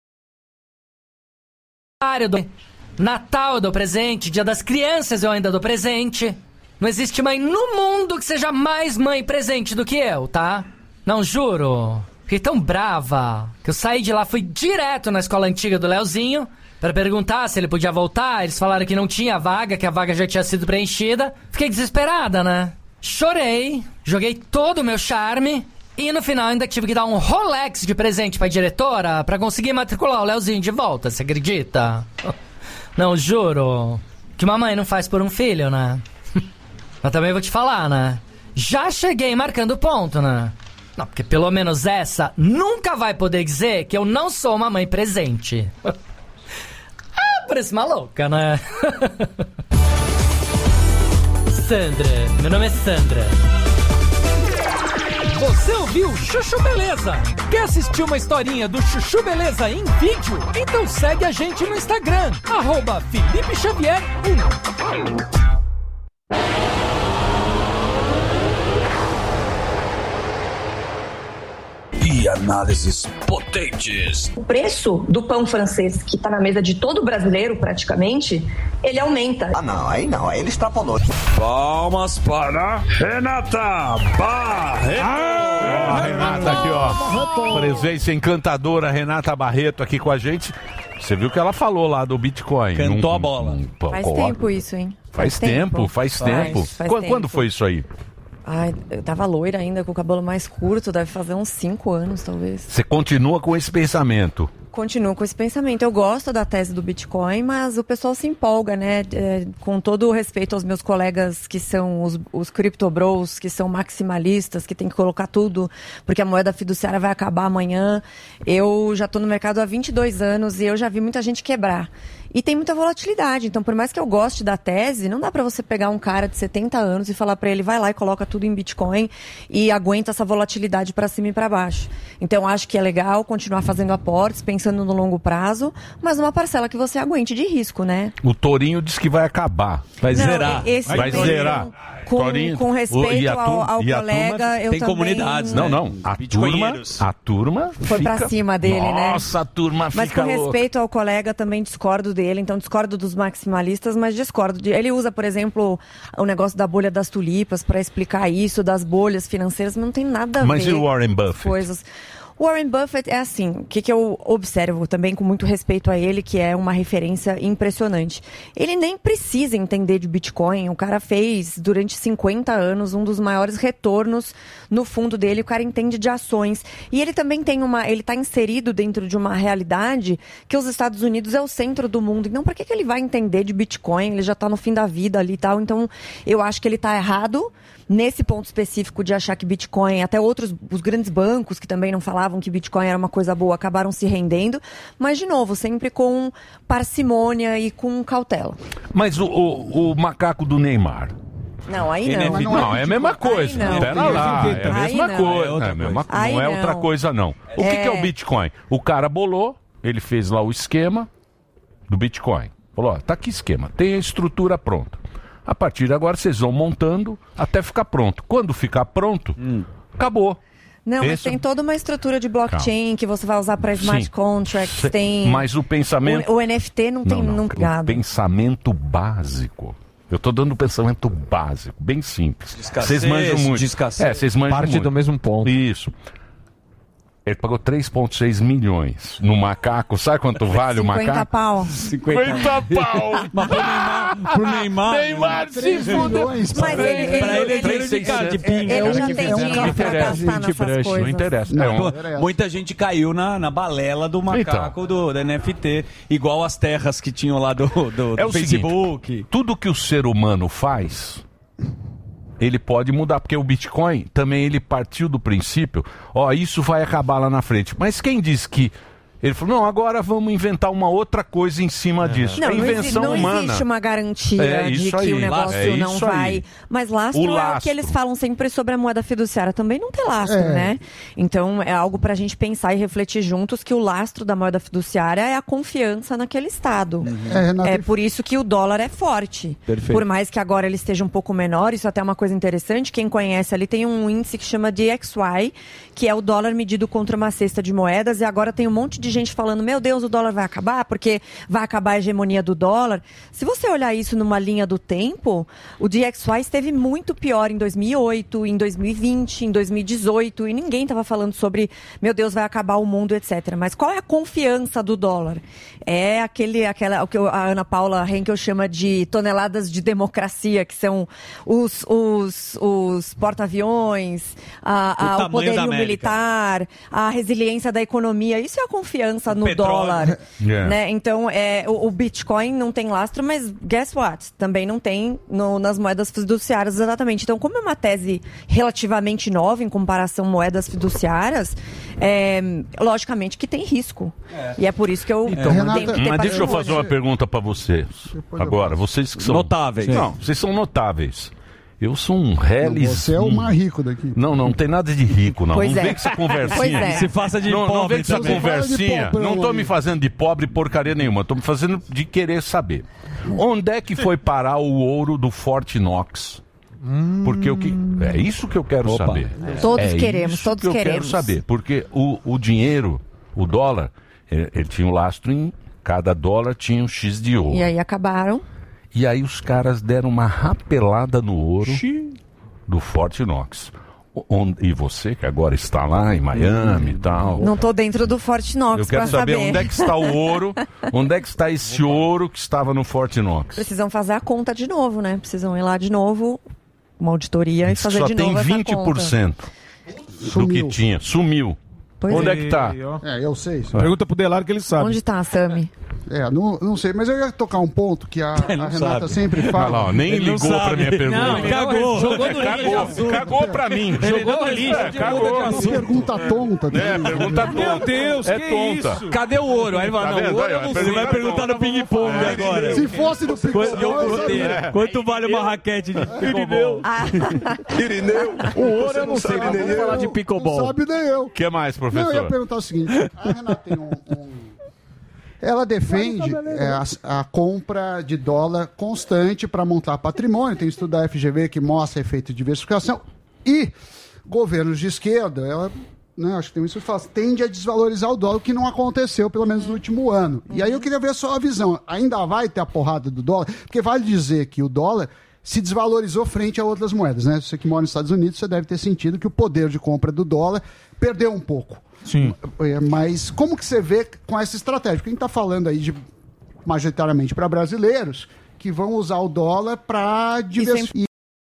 [SPEAKER 12] do Natal eu dou presente, Dia das Crianças eu ainda dou presente. Não existe mãe no mundo que seja mais mãe presente do que eu, tá? Não, juro. Fiquei tão brava que eu saí de lá, fui direto na escola antiga do Leozinho pra perguntar se ele podia voltar. Eles falaram que não tinha vaga, que a vaga já tinha sido preenchida. Fiquei desesperada, né? Chorei, joguei todo o meu charme e no final ainda tive que dar um Rolex de presente pra diretora pra conseguir matricular o Leozinho de volta, você acredita? Não, juro. Que uma mãe não faz por um filho, né? Mas também vou te falar, né? Já cheguei marcando ponto, né? Não, porque pelo menos essa nunca vai poder dizer que eu não sou uma mãe presente. Parece maluca, né? Sandra, meu nome é Sandra.
[SPEAKER 11] Você ouviu Chuchu Beleza? Quer assistir uma historinha do Chuchu Beleza em vídeo? Então segue a gente no Instagram, @FelipeXavier1.
[SPEAKER 9] E análises potentes.
[SPEAKER 13] O preço do pão francês, que está na mesa de todo brasileiro praticamente, ele aumenta.
[SPEAKER 9] Ah, não, aí ele extrapolou. Palmas para Renata Barreto.
[SPEAKER 1] Renata aqui, ó. Presença encantadora, Renata Barreto aqui com a gente. Você viu que ela falou lá do Bitcoin.
[SPEAKER 2] Cantou a bola.
[SPEAKER 14] Faz tempo isso, hein?
[SPEAKER 1] Faz tempo. Quando foi isso aí?
[SPEAKER 14] Ai, eu tava loira ainda, com o cabelo mais curto, deve fazer uns 5 anos, talvez.
[SPEAKER 1] Você continua com esse pensamento?
[SPEAKER 14] Continuo com esse pensamento. Eu gosto da tese do Bitcoin, mas o pessoal se empolga, né? Com todo o respeito aos meus colegas que são os criptobros, que são maximalistas, que tem que colocar tudo, porque a moeda fiduciária vai acabar amanhã. Eu já tô no mercado há 22 anos e eu já vi muita gente quebrar. E tem muita volatilidade, então por mais que eu goste da tese, não dá pra você pegar um cara de 70 anos e falar pra ele, vai lá e coloca tudo em Bitcoin e aguenta essa volatilidade pra cima e pra baixo. Então acho que é legal continuar fazendo aportes, pensando no longo prazo, mas uma parcela que você aguente de risco, né?
[SPEAKER 1] O Tourinho diz que vai acabar.
[SPEAKER 2] Vai zerar.
[SPEAKER 1] Vai zerar.
[SPEAKER 14] Com respeito ao colega, eu
[SPEAKER 2] tem
[SPEAKER 14] também...
[SPEAKER 2] comunidades,
[SPEAKER 1] né? Não. A turma
[SPEAKER 14] foi
[SPEAKER 1] fica...
[SPEAKER 14] pra cima dele, né?
[SPEAKER 1] Nossa, a turma
[SPEAKER 14] mas
[SPEAKER 1] fica
[SPEAKER 14] com
[SPEAKER 1] louca.
[SPEAKER 14] respeito ao colega, também discordo dele. Então, discordo dos maximalistas, mas discordo. Ele usa, por exemplo, o negócio da bolha das tulipas para explicar isso, das bolhas financeiras, mas não tem nada a ver.
[SPEAKER 1] Mas e o Warren Buffett?
[SPEAKER 14] Coisas... O Warren Buffett é assim, o que eu observo também com muito respeito a ele, que é uma referência impressionante. Ele nem precisa entender de Bitcoin, o cara fez durante 50 anos um dos maiores retornos no fundo dele, o cara entende de ações. E ele também tem ele está inserido dentro de uma realidade que os Estados Unidos é o centro do mundo. Então, para que ele vai entender de Bitcoin? Ele já está no fim da vida ali e tal. Então, eu acho que ele está errado nesse ponto específico de achar que Bitcoin, até os grandes bancos que também não falavam que Bitcoin era uma coisa boa, acabaram se rendendo, mas de novo, sempre com parcimônia e com cautela.
[SPEAKER 1] Mas o macaco do Neymar...
[SPEAKER 14] Não, aí não.
[SPEAKER 1] Não, é a mesma coisa. Pera lá, é a mesma coisa. Não é outra coisa, não. O que é o Bitcoin? O cara bolou, ele fez lá o esquema do Bitcoin. Falou, ó, tá aqui esquema, tem a estrutura pronta. A partir de agora vocês vão montando até ficar pronto. Quando ficar pronto, acabou.
[SPEAKER 14] Não, mas tem toda uma estrutura de blockchain que você vai usar para smart contracts. Tem...
[SPEAKER 1] Mas o pensamento...
[SPEAKER 14] O NFT não tem nada.
[SPEAKER 1] O pensamento básico Eu tô dando um pensamento básico, bem simples. Vocês manjam muito. Vocês manjam
[SPEAKER 5] Parte
[SPEAKER 1] muito.
[SPEAKER 5] do mesmo ponto.
[SPEAKER 1] Isso. Ele pagou 3,6 milhões no macaco. Sabe quanto vale o macaco?
[SPEAKER 14] 50 pau.
[SPEAKER 1] 50 pau.
[SPEAKER 2] Mas pro Neymar...
[SPEAKER 1] Neymar se fudeu.
[SPEAKER 14] Mas
[SPEAKER 2] pra ele é dinheiro de cara de pinga.
[SPEAKER 14] Ele já tem dinheiro pra gastar nessas coisas.
[SPEAKER 1] Não interessa.
[SPEAKER 2] Muita gente caiu na balela do macaco da NFT, igual as terras que tinham lá do Facebook.
[SPEAKER 1] Seguinte, tudo que o ser humano faz, ele pode mudar, porque o Bitcoin também ele partiu do princípio, isso vai acabar lá na frente. Mas quem diz que... Ele falou, não, agora vamos inventar uma outra coisa em cima disso.
[SPEAKER 14] Não,
[SPEAKER 1] invenção humana.
[SPEAKER 14] Não existe uma garantia de que o negócio não vai.
[SPEAKER 1] Aí.
[SPEAKER 14] Mas lastro é o que eles falam sempre sobre a moeda fiduciária. Também não tem lastro, né? Então é algo pra gente pensar e refletir juntos que o lastro da moeda fiduciária é a confiança naquele Estado. É por isso que o dólar é forte.
[SPEAKER 2] Perfeito.
[SPEAKER 14] Por mais que agora ele esteja um pouco menor, isso até é uma coisa interessante. Quem conhece ali tem um índice que chama DXY, que é o dólar medido contra uma cesta de moedas, e agora tem um monte de gente falando, meu Deus, o dólar vai acabar, porque vai acabar a hegemonia do dólar. Se você olhar isso numa linha do tempo, o DXY esteve muito pior em 2008, em 2020, em 2018, e ninguém estava falando sobre, meu Deus, vai acabar o mundo, etc. Mas qual é a confiança do dólar? É o que a Ana Paula Henkel chama de toneladas de democracia, que são os porta-aviões, o poderio militar, a resiliência da economia. Isso é a confiança no
[SPEAKER 2] petróleo.
[SPEAKER 14] Dólar. Né? Então, o Bitcoin não tem lastro, mas guess what? Também não tem nas moedas fiduciárias exatamente. Então, como é uma tese relativamente nova em comparação a moedas fiduciárias, logicamente que tem risco. E é por isso que eu tenho que ter.
[SPEAKER 1] Mas deixa eu fazer uma pergunta para vocês. Agora, vocês que são...
[SPEAKER 2] Notáveis.
[SPEAKER 1] Não, vocês são notáveis. Eu sou um reles.
[SPEAKER 4] Você é o mais rico daqui.
[SPEAKER 1] Não tem nada de rico, não.
[SPEAKER 14] Pois
[SPEAKER 1] não vem com essa conversinha.
[SPEAKER 2] Se faça de pobre.
[SPEAKER 1] Não vem com essa conversinha.
[SPEAKER 4] Pobre,
[SPEAKER 1] não tô me fazendo de pobre porcaria nenhuma. Tô me fazendo de querer saber. Onde é que foi parar o ouro do Fort Knox? Porque é isso que eu quero saber.
[SPEAKER 14] Todos queremos.
[SPEAKER 1] Eu quero saber. Porque o dinheiro, o dólar, ele tinha um lastro em cada dólar tinha um X de ouro.
[SPEAKER 14] E aí acabaram.
[SPEAKER 1] E aí os caras deram uma rapelada no ouro do Fort Knox. E você, que agora está lá em Miami e tal...
[SPEAKER 14] Não estou dentro do Fort Knox.
[SPEAKER 1] Eu quero saber onde é que está o ouro, onde é que está esse ouro que estava no Fort Knox.
[SPEAKER 14] Precisam fazer a conta de novo, né? Precisam ir lá de novo, uma auditoria e fazer de novo essa conta.
[SPEAKER 1] Só tem 20% do que tinha. Sumiu. Onde é que está?
[SPEAKER 4] Eu sei.
[SPEAKER 5] Pergunta pro Delaro que ele sabe.
[SPEAKER 14] Onde está, Sami?
[SPEAKER 4] Não sei, mas eu ia tocar um ponto que a Renata sempre fala.
[SPEAKER 1] Não, nem ligou pra minha pergunta.
[SPEAKER 2] Não, cagou.
[SPEAKER 1] Jogou no lixo. Cagou pra mim.
[SPEAKER 2] Jogou no lixo.
[SPEAKER 4] Cagou. Pergunta tonta.
[SPEAKER 1] Pergunta tonta.
[SPEAKER 2] Meu Deus,
[SPEAKER 1] é
[SPEAKER 2] que
[SPEAKER 1] tonta.
[SPEAKER 2] Isso? Cadê o ouro? Aí vai, não, o ouro eu não sei. Você vai perguntar no ping-pong agora.
[SPEAKER 4] Se fosse no ping-pong,
[SPEAKER 2] quanto vale uma raquete de pickleball?
[SPEAKER 10] Irineu.
[SPEAKER 4] O ouro eu não sei.
[SPEAKER 6] Vamos falar de pickleball.
[SPEAKER 4] Não sabe nem eu.
[SPEAKER 1] O que mais, professor?
[SPEAKER 4] Não, eu ia perguntar o seguinte. A Renata tem ela defende a compra de dólar constante para montar patrimônio. Tem um estudo da FGV que mostra efeito de diversificação. E governos de esquerda, ela, acho que tem isso que fala, tende a desvalorizar o dólar, o que não aconteceu, pelo menos no último ano. E aí eu queria ver a sua visão. Ainda vai ter a porrada do dólar? Porque vale dizer que o dólar se desvalorizou frente a outras moedas, né? Você que mora nos Estados Unidos, você deve ter sentido que o poder de compra do dólar perdeu um pouco.
[SPEAKER 5] Sim.
[SPEAKER 4] Mas como que você vê com essa estratégia? Porque a gente está falando aí majoritariamente para brasileiros que vão usar o dólar para diversificar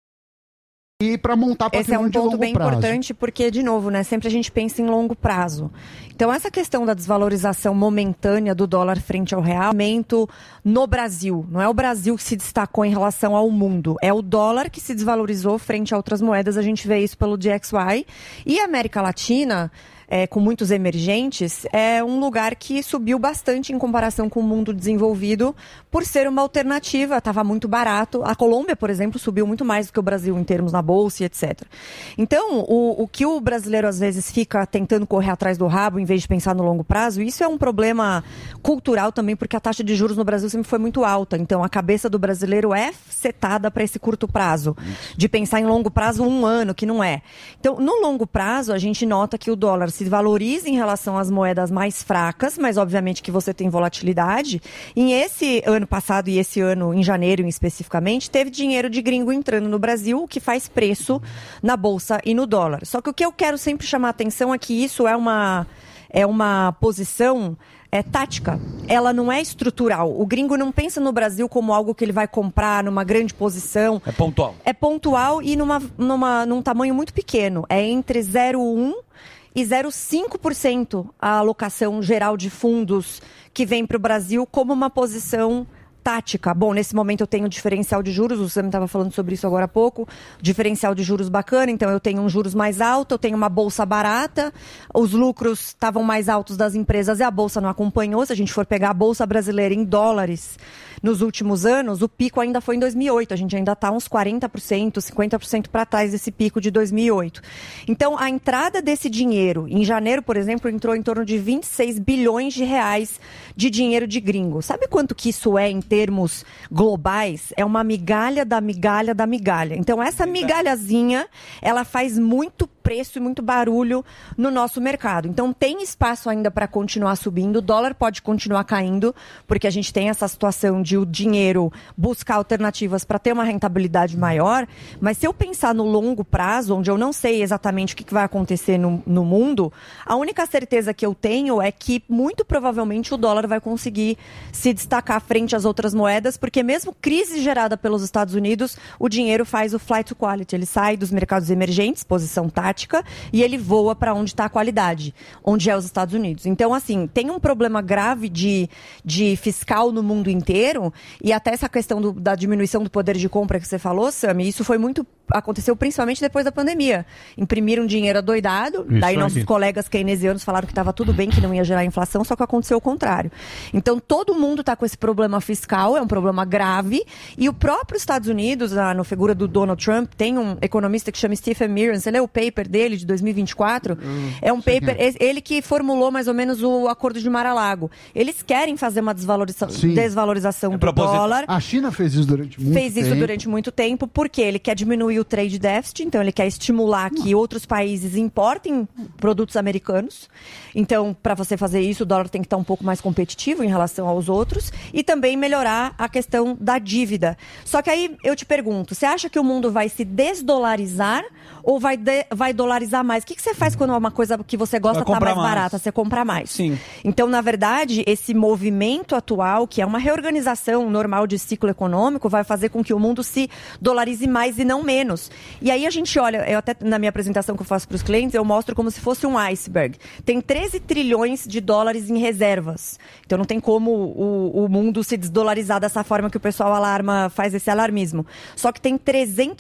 [SPEAKER 4] e para montar patrimônio de longo prazo.
[SPEAKER 14] Esse é um ponto bem importante porque, de novo, né, sempre a gente pensa em longo prazo. Então, essa questão da desvalorização momentânea do dólar frente ao real, aumento no Brasil. Não é o Brasil que se destacou em relação ao mundo. É o dólar que se desvalorizou frente a outras moedas. A gente vê isso pelo DXY. E a América Latina... com muitos emergentes, é um lugar que subiu bastante em comparação com o mundo desenvolvido por ser uma alternativa, estava muito barato. A Colômbia, por exemplo, subiu muito mais do que o Brasil em termos na bolsa e etc. Então, o que o brasileiro às vezes fica tentando correr atrás do rabo em vez de pensar no longo prazo, isso é um problema cultural também, porque a taxa de juros no Brasil sempre foi muito alta. Então, a cabeça do brasileiro é setada para esse curto prazo, de pensar em longo prazo 1 ano, que não é. Então, no longo prazo, a gente nota que o dólar se valoriza em relação às moedas mais fracas, mas obviamente que você tem volatilidade. E esse ano passado e esse ano, em janeiro especificamente, teve dinheiro de gringo entrando no Brasil, o que faz preço na bolsa e no dólar. Só que o que eu quero sempre chamar a atenção é que isso é uma posição tática, ela não é estrutural. O gringo não pensa no Brasil como algo que ele vai comprar numa grande posição.
[SPEAKER 2] É pontual.
[SPEAKER 14] É pontual e num tamanho muito pequeno. É entre 0,1% e 0,5% a alocação geral de fundos que vem para o Brasil como uma posição tática. Bom, nesse momento eu tenho diferencial de juros, o Sam estava falando sobre isso agora há pouco, diferencial de juros bacana, então eu tenho um juros mais alto, eu tenho uma bolsa barata, os lucros estavam mais altos das empresas e a bolsa não acompanhou. Se a gente for pegar a bolsa brasileira em dólares nos últimos anos, o pico ainda foi em 2008, a gente ainda está uns 40%, 50% para trás desse pico de 2008. Então, a entrada desse dinheiro, em janeiro, por exemplo, entrou em torno de 26 bilhões de reais de dinheiro de gringo. Sabe quanto que isso é em termos globais? É uma migalha da migalha da migalha. Então, essa migalhazinha, ela faz muito preço e muito barulho no nosso mercado. Então, tem espaço ainda para continuar subindo, o dólar pode continuar caindo, porque a gente tem essa situação de o dinheiro buscar alternativas para ter uma rentabilidade maior, mas se eu pensar no longo prazo, onde eu não sei exatamente o que vai acontecer no mundo, a única certeza que eu tenho é que muito provavelmente o dólar vai conseguir se destacar frente às outras moedas, porque mesmo crise gerada pelos Estados Unidos, o dinheiro faz o flight to quality, ele sai dos mercados emergentes, posição tática, e ele voa para onde está a qualidade, onde é os Estados Unidos. Então, assim, tem um problema grave de fiscal no mundo inteiro, e até essa questão da diminuição do poder de compra que você falou, Sami, isso aconteceu principalmente depois da pandemia. Imprimiram dinheiro adoidado, daí nossos colegas keynesianos falaram que estava tudo bem, que não ia gerar inflação, só que aconteceu o contrário. Então, todo mundo está com esse problema fiscal, é um problema grave, e o próprio Estados Unidos, na figura do Donald Trump, tem um economista que chama Stephen Mears, você leu o paper dele de 2024? É um paper, ele que formulou mais ou menos o acordo de Mar-a-Lago. Eles querem fazer uma desvalorização do dólar.
[SPEAKER 4] A China fez isso durante
[SPEAKER 14] muito tempo, porque ele quer diminuir o trade deficit, então ele quer estimular que outros países importem produtos americanos. Então, para você fazer isso, o dólar tem que estar um pouco mais competitivo em relação aos outros e também melhorar a questão da dívida. Só que aí eu te pergunto, você acha que o mundo vai se desdolarizar ou vai dolarizar mais? O que você faz quando uma coisa que você gosta está mais barata? Você compra mais.
[SPEAKER 2] Sim.
[SPEAKER 14] Então, na verdade, esse movimento atual, que é uma reorganização normal de ciclo econômico, vai fazer com que o mundo se dolarize mais e não menos. E aí a gente olha, eu até na minha apresentação que eu faço para os clientes, eu mostro como se fosse um iceberg. Tem 13 trilhões de dólares em reservas. Então não tem como o mundo se desdolarizar dessa forma que o pessoal faz esse alarmismo. Só que tem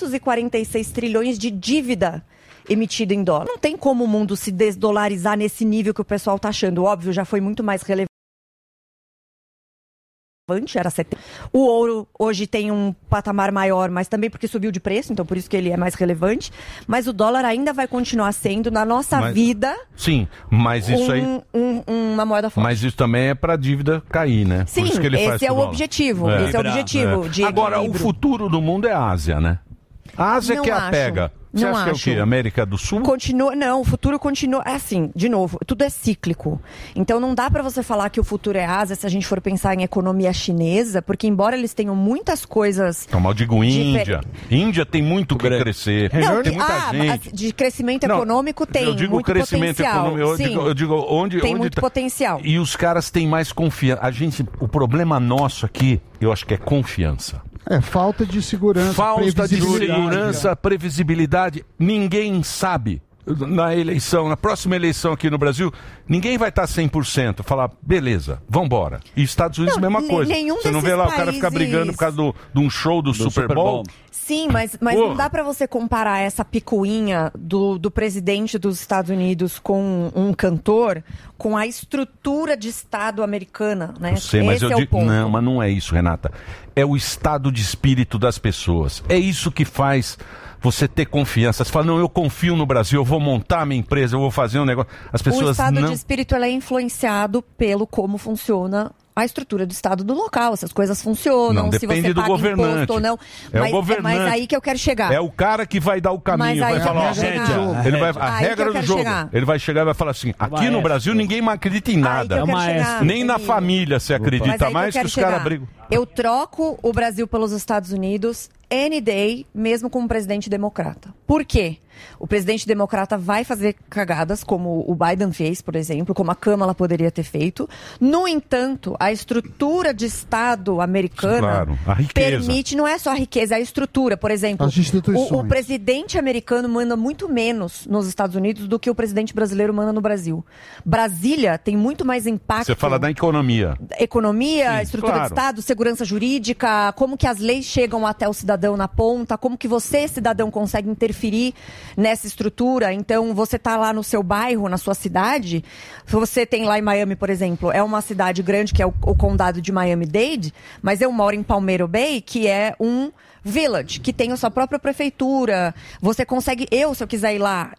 [SPEAKER 14] 346 trilhões de dívida emitida em dólar. Não tem como o mundo se desdolarizar nesse nível que o pessoal está achando. Óbvio, já foi muito mais relevante. Era 70. O ouro hoje tem um patamar maior, mas também porque subiu de preço, então por isso que ele é mais relevante. Mas o dólar ainda vai continuar sendo, na nossa vida...
[SPEAKER 1] Sim, mas isso aí...
[SPEAKER 14] uma moeda forte.
[SPEAKER 1] Mas isso também é para a dívida cair, né?
[SPEAKER 14] Sim,
[SPEAKER 1] por isso que ele
[SPEAKER 14] esse é o objetivo. Esse é o objetivo de
[SPEAKER 1] Agora,
[SPEAKER 14] equilíbrio.
[SPEAKER 1] o futuro do mundo é a Ásia, né? A Ásia
[SPEAKER 14] Não
[SPEAKER 1] que
[SPEAKER 14] acho.
[SPEAKER 1] a pega. Você
[SPEAKER 14] Não
[SPEAKER 1] acha
[SPEAKER 14] acho.
[SPEAKER 1] que é o quê? América do Sul?
[SPEAKER 14] O futuro continua... Assim, de novo, tudo é cíclico. Então não dá para você falar que o futuro é Ásia se a gente for pensar em economia chinesa, porque embora eles tenham muitas coisas...
[SPEAKER 1] Então, eu digo Índia. Índia tem muito que crescer.
[SPEAKER 14] Não,
[SPEAKER 1] tem muita gente.
[SPEAKER 14] De crescimento econômico tem
[SPEAKER 1] eu digo
[SPEAKER 14] muito
[SPEAKER 1] crescimento
[SPEAKER 14] potencial.
[SPEAKER 1] econômico.
[SPEAKER 14] Sim,
[SPEAKER 1] Eu digo onde
[SPEAKER 14] tem muito
[SPEAKER 1] tá...
[SPEAKER 14] potencial.
[SPEAKER 1] E os caras têm mais confiança. O problema nosso aqui, eu acho que é confiança.
[SPEAKER 4] Falta de segurança,
[SPEAKER 1] falta de segurança, previsibilidade. Ninguém sabe. Na próxima eleição aqui no Brasil, ninguém vai estar 100%. Falar, beleza, vambora. E Estados Unidos, mesma coisa. Você não vê lá o cara ficar brigando por causa de um show do Super Bowl?
[SPEAKER 14] Sim, mas não dá para você comparar essa picuinha do presidente dos Estados Unidos com um cantor com a estrutura de Estado americana, né?
[SPEAKER 1] Eu sei, mas
[SPEAKER 14] Esse é o ponto.
[SPEAKER 1] Não, mas não é isso, Renata. É o estado de espírito das pessoas. É isso que faz você ter confiança. Você fala, não, eu confio no Brasil, eu vou montar a minha empresa, eu vou fazer um negócio. As pessoas
[SPEAKER 14] o estado de espírito é influenciado pelo como funciona a estrutura do Estado do local, se as coisas funcionam,
[SPEAKER 1] Não,
[SPEAKER 14] se
[SPEAKER 1] depende
[SPEAKER 14] você
[SPEAKER 1] do
[SPEAKER 14] paga
[SPEAKER 1] governante.
[SPEAKER 14] imposto ou não.
[SPEAKER 1] É
[SPEAKER 14] mas,
[SPEAKER 1] o governante.
[SPEAKER 14] mas aí que eu quero chegar.
[SPEAKER 1] É o cara que vai dar o caminho, vai falar, a regra do jogo. Ele vai chegar e vai falar assim, aqui no Brasil ninguém mais acredita em nada. Nem na família se acredita mais que os caras brigam.
[SPEAKER 14] Eu troco o Brasil pelos Estados Unidos any day, mesmo com um presidente democrata. Por quê? O presidente democrata vai fazer cagadas, como o Biden fez, por exemplo, como a Câmara poderia ter feito. No entanto, a estrutura de Estado americana permite, não é só a riqueza, é a estrutura. Por exemplo, o presidente americano manda muito menos nos Estados Unidos do que o presidente brasileiro manda no Brasil. Brasília tem muito mais impacto.
[SPEAKER 1] Você fala da economia.
[SPEAKER 14] Economia, estrutura de Estado, segurança jurídica, como que as leis chegam até o cidadão na ponta, como que você, cidadão, consegue interferir nessa estrutura. Então, você está lá no seu bairro, na sua cidade, você tem lá em Miami, por exemplo, é uma cidade grande que é o condado de Miami-Dade, mas eu moro em Palmetto Bay, que é um village, que tem a sua própria prefeitura. Você consegue, se eu quiser ir lá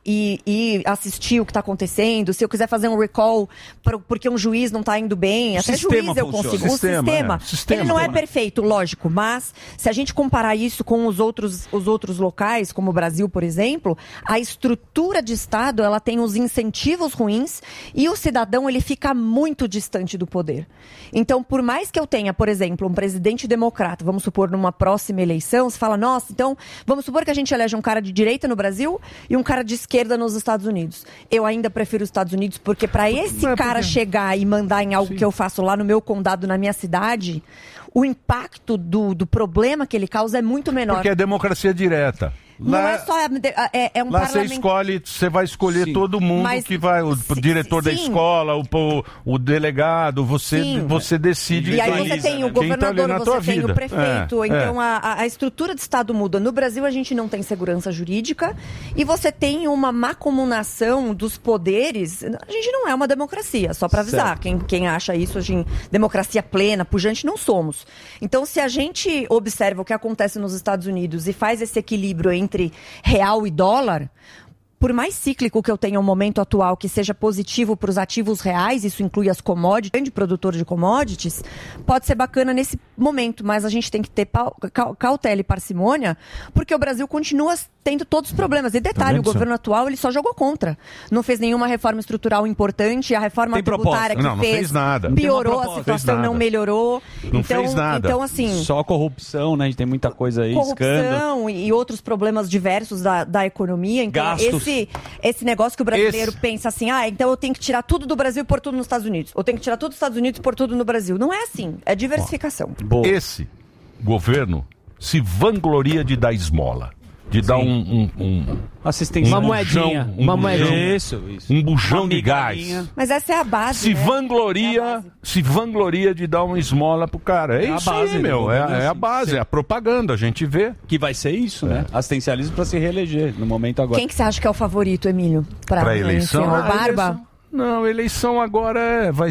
[SPEAKER 14] e assistir o que está acontecendo, se eu quiser fazer um recall porque um juiz não está indo bem, até juiz eu consigo. O sistema, ele não é perfeito, lógico, mas se a gente comparar isso com os outros locais, como o Brasil, por exemplo, a estrutura de Estado, ela tem os incentivos ruins e o cidadão, ele fica muito distante do poder. Então, por mais que eu tenha, por exemplo, um presidente democrata, vamos supor, numa próxima eleição, você fala, nossa, então, vamos supor que a gente elege um cara de direita no Brasil e um cara de esquerda nos Estados Unidos. Eu ainda prefiro os Estados Unidos, porque para esse cara chegar e mandar em algo que eu faço lá no meu condado, na minha cidade, o impacto do problema que ele causa é muito menor.
[SPEAKER 1] Porque é democracia direta.
[SPEAKER 14] Não é só é um
[SPEAKER 1] lá você escolhe, você vai escolher todo mundo que vai, o diretor da escola, o delegado, você decide.
[SPEAKER 14] E aí você tem o governador, você tem o prefeito. Então a estrutura de Estado muda. No Brasil a gente não tem segurança jurídica e você tem uma macomunação dos poderes. A gente não é uma democracia, só para avisar. Quem acha isso, democracia plena, pujante, não somos. Então se a gente observa o que acontece nos Estados Unidos e faz esse equilíbrio entre real e dólar, por mais cíclico que eu tenha o momento atual que seja positivo para os ativos reais, isso inclui as commodities, grande produtor de commodities, pode ser bacana nesse momento, mas a gente tem que ter cautela e parcimônia, porque o Brasil continua tendo todos os problemas. E detalhe, o governo atual ele só jogou contra. Não fez nenhuma reforma estrutural importante, a reforma tributária que
[SPEAKER 1] fez nada.
[SPEAKER 14] Piorou a situação, não melhorou.
[SPEAKER 1] Não fez nada.
[SPEAKER 14] Então, assim...
[SPEAKER 2] Só corrupção, né? A gente tem muita coisa aí,
[SPEAKER 14] corrupção e outros problemas diversos da economia. Então, esse negócio que o brasileiro pensa assim, então eu tenho que tirar tudo do Brasil e pôr tudo nos Estados Unidos. Ou tenho que tirar tudo dos Estados Unidos e pôr tudo no Brasil. Não é assim. É diversificação.
[SPEAKER 1] Esse governo se vangloria de dar esmola. De dar
[SPEAKER 6] assistência, uma moedinha,
[SPEAKER 1] um bujão de gás.
[SPEAKER 14] Mas essa é a base.
[SPEAKER 1] Se vangloria de dar uma esmola pro cara. É isso aí, meu. É a base, é a propaganda. A gente vê
[SPEAKER 2] que vai ser isso, né? Assistencialismo para se reeleger no momento agora.
[SPEAKER 14] Quem que você acha que é o favorito, Emílio?
[SPEAKER 1] Para eleição?
[SPEAKER 14] O Barba?
[SPEAKER 1] Não, eleição agora vai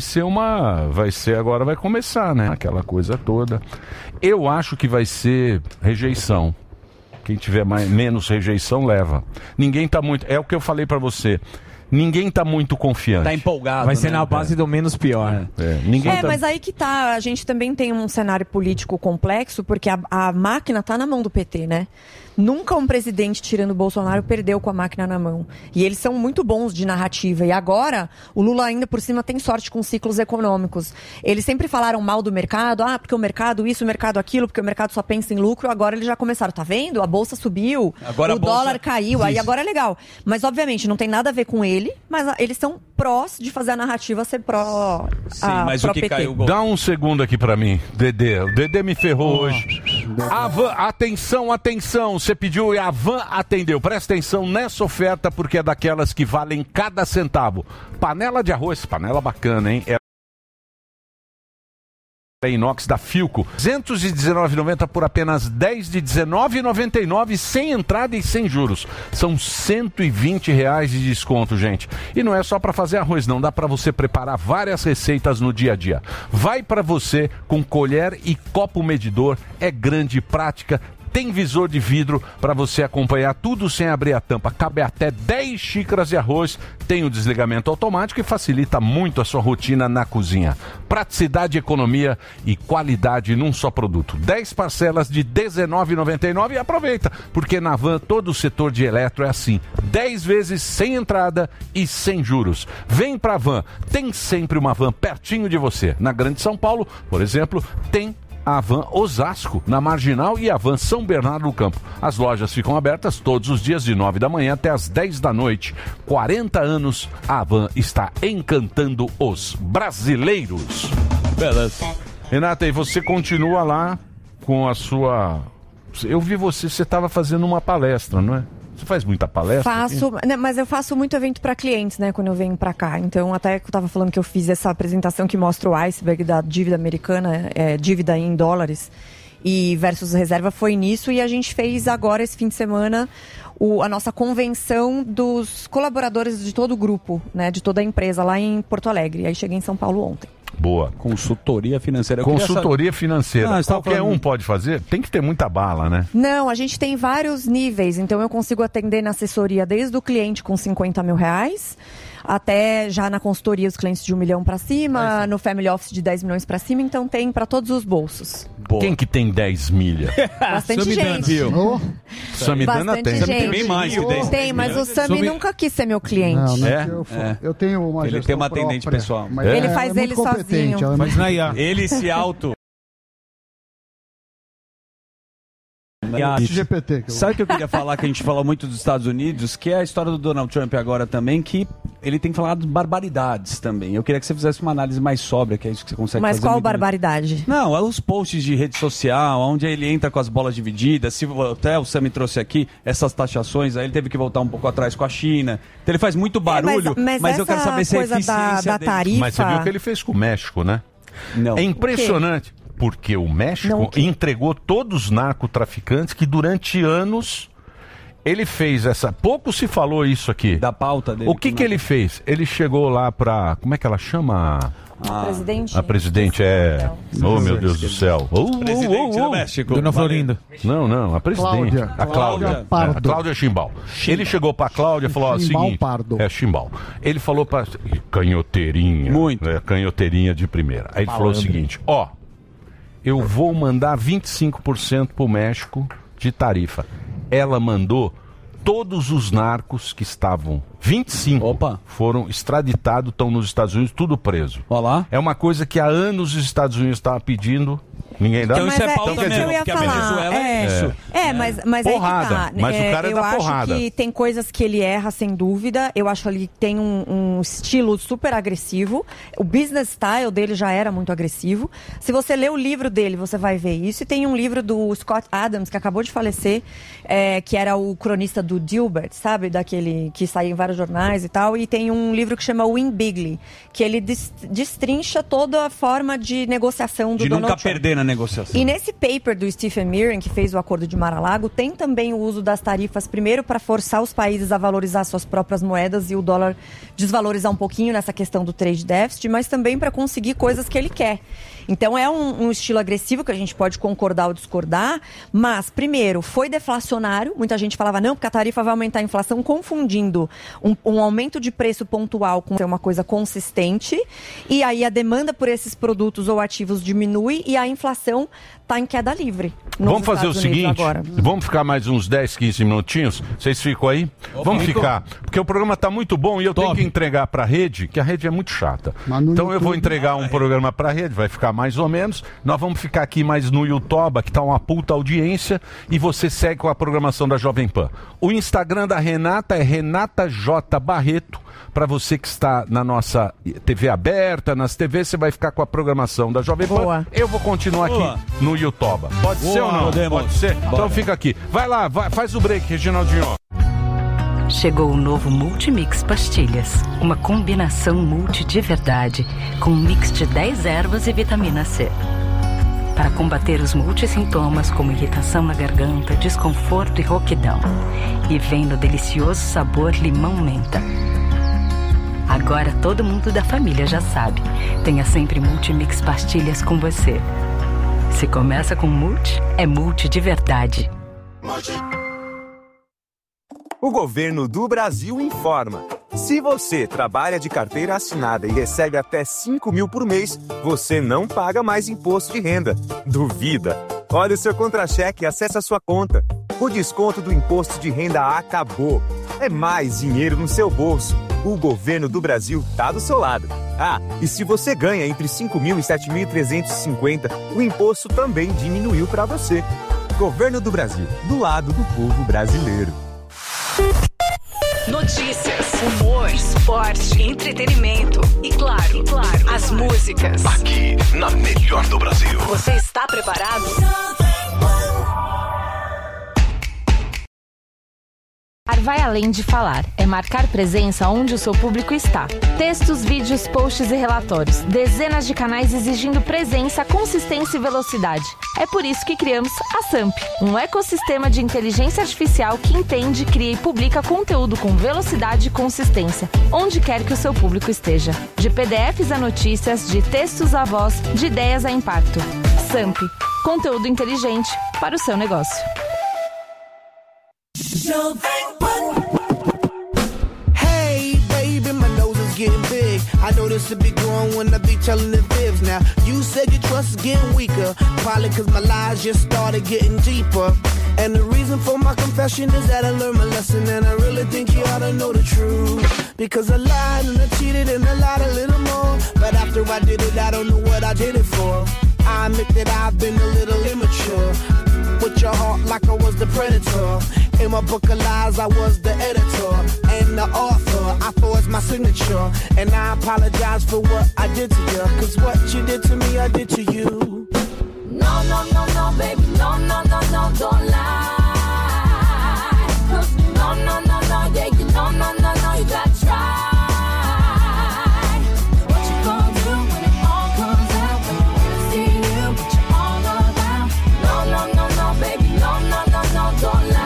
[SPEAKER 1] começar, né? Aquela coisa toda. Eu acho que vai ser rejeição. Quem tiver menos rejeição, leva. Ninguém tá muito... É o que eu falei pra você. Ninguém tá muito confiante.
[SPEAKER 2] Tá empolgado.
[SPEAKER 6] Vai ser na base do menos pior.
[SPEAKER 14] Mas aí que tá. A gente também tem um cenário político complexo, porque a máquina tá na mão do PT, né? Nunca um presidente, tirando o Bolsonaro, perdeu com a máquina na mão. E eles são muito bons de narrativa. E agora, o Lula ainda por cima tem sorte com ciclos econômicos. Eles sempre falaram mal do mercado. Porque o mercado isso, o mercado aquilo, porque o mercado só pensa em lucro. Agora eles já começaram. Tá vendo? A bolsa subiu, o dólar caiu. Aí agora é legal. Mas, obviamente, não tem nada a ver com ele. Mas eles são prós de fazer a narrativa ser pró
[SPEAKER 2] mas o que PT. Caiu...
[SPEAKER 1] Dá um segundo aqui pra mim, Dedê. O Dedê me ferrou hoje. Atenção. Você pediu e a Van atendeu. Presta atenção nessa oferta porque é daquelas que valem cada centavo. Panela de arroz, panela bacana, hein? Inox da Philco, R$219,90 por apenas R$10 de R$19,99 sem entrada e sem juros. São R$120 de desconto, gente. E não é só para fazer arroz, não. Dá para você preparar várias receitas no dia a dia. Vai para você com colher e copo medidor. É grande, prática, Tem visor de vidro para você acompanhar tudo sem abrir a tampa. Cabe até 10 xícaras de arroz. Tem o desligamento automático e facilita muito a sua rotina na cozinha. Praticidade, economia e qualidade num só produto. 10 parcelas de R$19,99 e aproveita, porque na Van todo o setor de eletro é assim. 10 vezes sem entrada e sem juros. Vem pra Van. Tem sempre uma Van pertinho de você. Na Grande São Paulo, por exemplo, tem a Van Osasco, na Marginal, e a Van São Bernardo do Campo. As lojas ficam abertas todos os dias de 9 da manhã até as 10 da noite. 40 anos, a Van está encantando os brasileiros. Beleza. Renata, e você continua lá com a sua... Eu vi você estava fazendo uma palestra, não é? Você faz muita palestra?
[SPEAKER 14] Faço, né, mas eu faço muito evento para clientes, né, quando eu venho para cá. Então, até que eu tava falando que eu fiz essa apresentação que mostra o iceberg da dívida americana, dívida em dólares e versus reserva, foi nisso. E a gente fez agora, esse fim de semana, a nossa convenção dos colaboradores de todo o grupo, né, de toda a empresa, lá em Porto Alegre. Aí cheguei em São Paulo ontem.
[SPEAKER 1] Boa.
[SPEAKER 2] Consultoria financeira.
[SPEAKER 1] Consultoria financeira. Qualquer um pode fazer? Tem que ter muita bala, né?
[SPEAKER 14] Não, a gente tem vários níveis. Então eu consigo atender na assessoria desde o cliente com R$50 mil, até já na consultoria os clientes de R$1 milhão para cima, no family office de 10 milhões para cima. Então tem para todos os bolsos.
[SPEAKER 1] Boa. Quem que tem 10 milha?
[SPEAKER 14] Bastante gente.
[SPEAKER 1] Samidana tem.
[SPEAKER 14] Tem
[SPEAKER 2] bem mais que 10
[SPEAKER 14] Tem, mas o Sami nunca quis ser meu cliente.
[SPEAKER 4] Eu tenho uma
[SPEAKER 2] Ele tem uma atendente
[SPEAKER 4] própria,
[SPEAKER 2] pessoal.
[SPEAKER 4] mas
[SPEAKER 14] Ele faz ele sozinho.
[SPEAKER 5] Mas na IA.
[SPEAKER 2] Ele se auto...
[SPEAKER 4] GPT.
[SPEAKER 2] Sabe o que eu queria falar, que a gente falou muito dos Estados Unidos, que é a história do Donald Trump agora também, que ele tem falado barbaridades também. Eu queria que você fizesse uma análise mais sóbria, que é isso que você consegue
[SPEAKER 14] Mas
[SPEAKER 2] fazer.
[SPEAKER 14] qual barbaridade?
[SPEAKER 2] Não, é os posts de rede social, onde ele entra com as bolas divididas. Se até o Sami trouxe aqui essas taxações, aí ele teve que voltar um pouco atrás com a China. Então ele faz muito barulho, mas eu quero saber se é eficiência
[SPEAKER 14] da tarifa...
[SPEAKER 1] Mas você viu o que ele fez com o México, né?
[SPEAKER 2] Não.
[SPEAKER 1] É impressionante. Porque o México entregou todos os narcotraficantes que durante anos ele fez essa... Pouco se falou isso aqui.
[SPEAKER 2] Da pauta dele.
[SPEAKER 1] O que ele fez? Ele chegou lá pra... Como é que ela chama?
[SPEAKER 14] A presidente?
[SPEAKER 1] A presidente é... Oh, meu Deus do céu.
[SPEAKER 2] Presidente do México.
[SPEAKER 5] Dona Florinda.
[SPEAKER 1] Não, a presidente. A Cláudia. A Cláudia Chimbal. Ele chegou pra Cláudia e falou o seguinte... Chimbal. Ele falou pra... Canhoteirinha.
[SPEAKER 2] Muito.
[SPEAKER 1] Canhoteirinha de primeira. Aí ele falou o seguinte, eu vou mandar 25% pro México de tarifa. Ela mandou todos os narcos que estavam, 25, foram extraditados, estão nos Estados Unidos, tudo preso.
[SPEAKER 2] Olá.
[SPEAKER 1] É uma coisa que há anos os Estados Unidos estavam pedindo, ninguém dá.
[SPEAKER 2] Então isso é pauta
[SPEAKER 14] mesmo,
[SPEAKER 2] mesmo, porque a Venezuela é isso.
[SPEAKER 14] Mas
[SPEAKER 1] porrada,
[SPEAKER 14] aí que tá.
[SPEAKER 1] Mas o cara é da porrada.
[SPEAKER 14] Eu acho que tem coisas que ele erra, sem dúvida. Eu acho que ele tem um estilo super agressivo. O business style dele já era muito agressivo. Se você ler o livro dele, você vai ver isso. E tem um livro do Scott Adams, que acabou de falecer, que era o cronista do Dilbert, sabe? Daquele que saiu em vários jornais e tal. E tem um livro que chama Win Bigly, que ele destrincha toda a forma de negociação do Donald Trump.
[SPEAKER 2] De nunca perder na negociação.
[SPEAKER 14] E nesse paper do Stephen Meehan, que fez o acordo de Mar-a-Lago, tem também o uso das tarifas, primeiro para forçar os países a valorizar suas próprias moedas e o dólar desvalorizar um pouquinho nessa questão do trade deficit, mas também para conseguir coisas que ele quer. Então é um estilo agressivo que a gente pode concordar ou discordar, mas, primeiro, foi deflacionário. Muita gente falava, não, porque a tarifa vai aumentar a inflação, confundindo um aumento de preço pontual com uma coisa consistente, e aí a demanda por esses produtos ou ativos diminui e a inflação está em queda livre.
[SPEAKER 1] Vamos fazer o seguinte, vamos ficar mais uns 10, 15 minutinhos, vocês ficam aí? Vamos ficar, porque o programa está muito bom e eu tenho que entregar para a rede, que a rede é muito chata. Então eu vou entregar um programa para a rede, vai ficar mais ou menos, nós vamos ficar aqui mais no YouTube, que está uma puta audiência, e você segue com a programação da Jovem Pan. O Instagram da Renata é Renata J. Barreto. Para você que está na nossa TV aberta, nas TVs, você vai ficar com a programação da Jovem Pan. Eu vou continuar aqui no YouTube. Pode ser ou não?
[SPEAKER 2] Podemos.
[SPEAKER 1] Pode ser? Então fica aqui. Vai lá, faz o break, Reginaldinho.
[SPEAKER 15] Chegou o novo Multimix Pastilhas. Uma combinação multi de verdade, com um mix de 10 ervas e vitamina C. Para combater os multissintomas como irritação na garganta, desconforto e rouquidão. E vem no delicioso sabor limão-menta. Agora todo mundo da família já sabe. Tenha sempre Multimix Pastilhas com você. Se começa com multi, é multi de verdade.
[SPEAKER 7] O governo do Brasil informa. Se você trabalha de carteira assinada e recebe até 5 mil por mês, você não paga mais imposto de renda. Duvida? Olha o seu contra-cheque e acesse a sua conta. O desconto do imposto de renda acabou. É mais dinheiro no seu bolso. O governo do Brasil tá do seu lado. Ah, e se você ganha entre 5 mil e 7.350, o imposto também diminuiu para você. Governo do Brasil, do lado do povo brasileiro.
[SPEAKER 8] Notícias, humor, esporte, entretenimento e claro, as músicas.
[SPEAKER 10] Aqui, na melhor do Brasil.
[SPEAKER 8] Você está preparado?
[SPEAKER 16] Vai além de falar, é marcar presença onde o seu público está. Textos, vídeos, posts e relatórios. Dezenas de canais exigindo presença, consistência e velocidade. É por isso que criamos a SAMP, um ecossistema de inteligência artificial que entende, cria e publica conteúdo com velocidade e consistência, onde quer que o seu público esteja. De PDFs a notícias, de textos a voz, de ideias a impacto. SAMP, conteúdo inteligente para o seu negócio.
[SPEAKER 17] Hey, baby, my nose is getting big. I know this will be growing when I be telling the fibs. Now, you said your trust is getting weaker. Probably cause my lies just started getting deeper. And the reason for my confession is that I learned my lesson. And I really think you ought to know the truth. Because I lied and I cheated and I lied a little more. But after I did it, I don't know what I did it for. I admit that I've been a little immature. With your heart like I was the predator. In my book of lies, I was the editor and the author. I forged my signature, and I apologize for what I did to you. Cause what you did to me, I did to you.
[SPEAKER 18] No, no, no, no, baby, no, no, no, no, don't lie. Cause no, no, no, no, yeah, you no, no, no, no, you gotta try. What you gonna do when it all comes out? When I see you, but you're all around. No, no, no, no, baby, no, no, no, no, don't lie.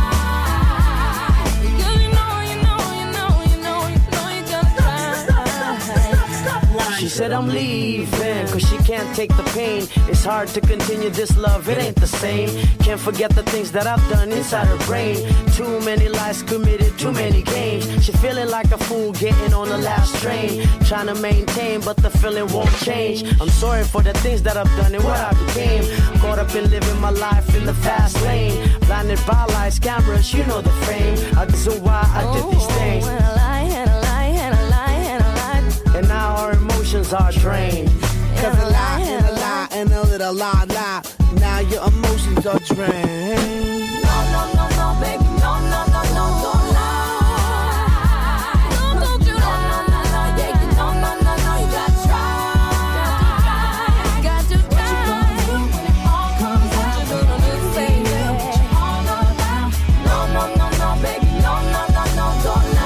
[SPEAKER 17] She said I'm leaving, cause she can't take the pain. It's hard to continue this love, it ain't the same. Can't forget the things that I've done inside her brain. Too many lies committed, too many games. She feeling like a fool getting on the last train. Trying to maintain, but the feeling won't change. I'm sorry for the things that I've done and what I became. Caught up in living my life in the fast lane. Blinded by lights, cameras, you know the fame. I guess why I did these things. And now our emotions are drained. Cause a lie and a lie and a little lie. Now your emotions are drained.
[SPEAKER 18] No, no, no, no, baby, no, no, no, no, don't lie. Don't you lie. No, no, no, yeah, you no, no, no, no, you gotta try. Got to try. What you gonna do when it all comes out? What you gonna do, say you, but you're all around. No, no, no, no, baby, no, no, no, no, don't lie.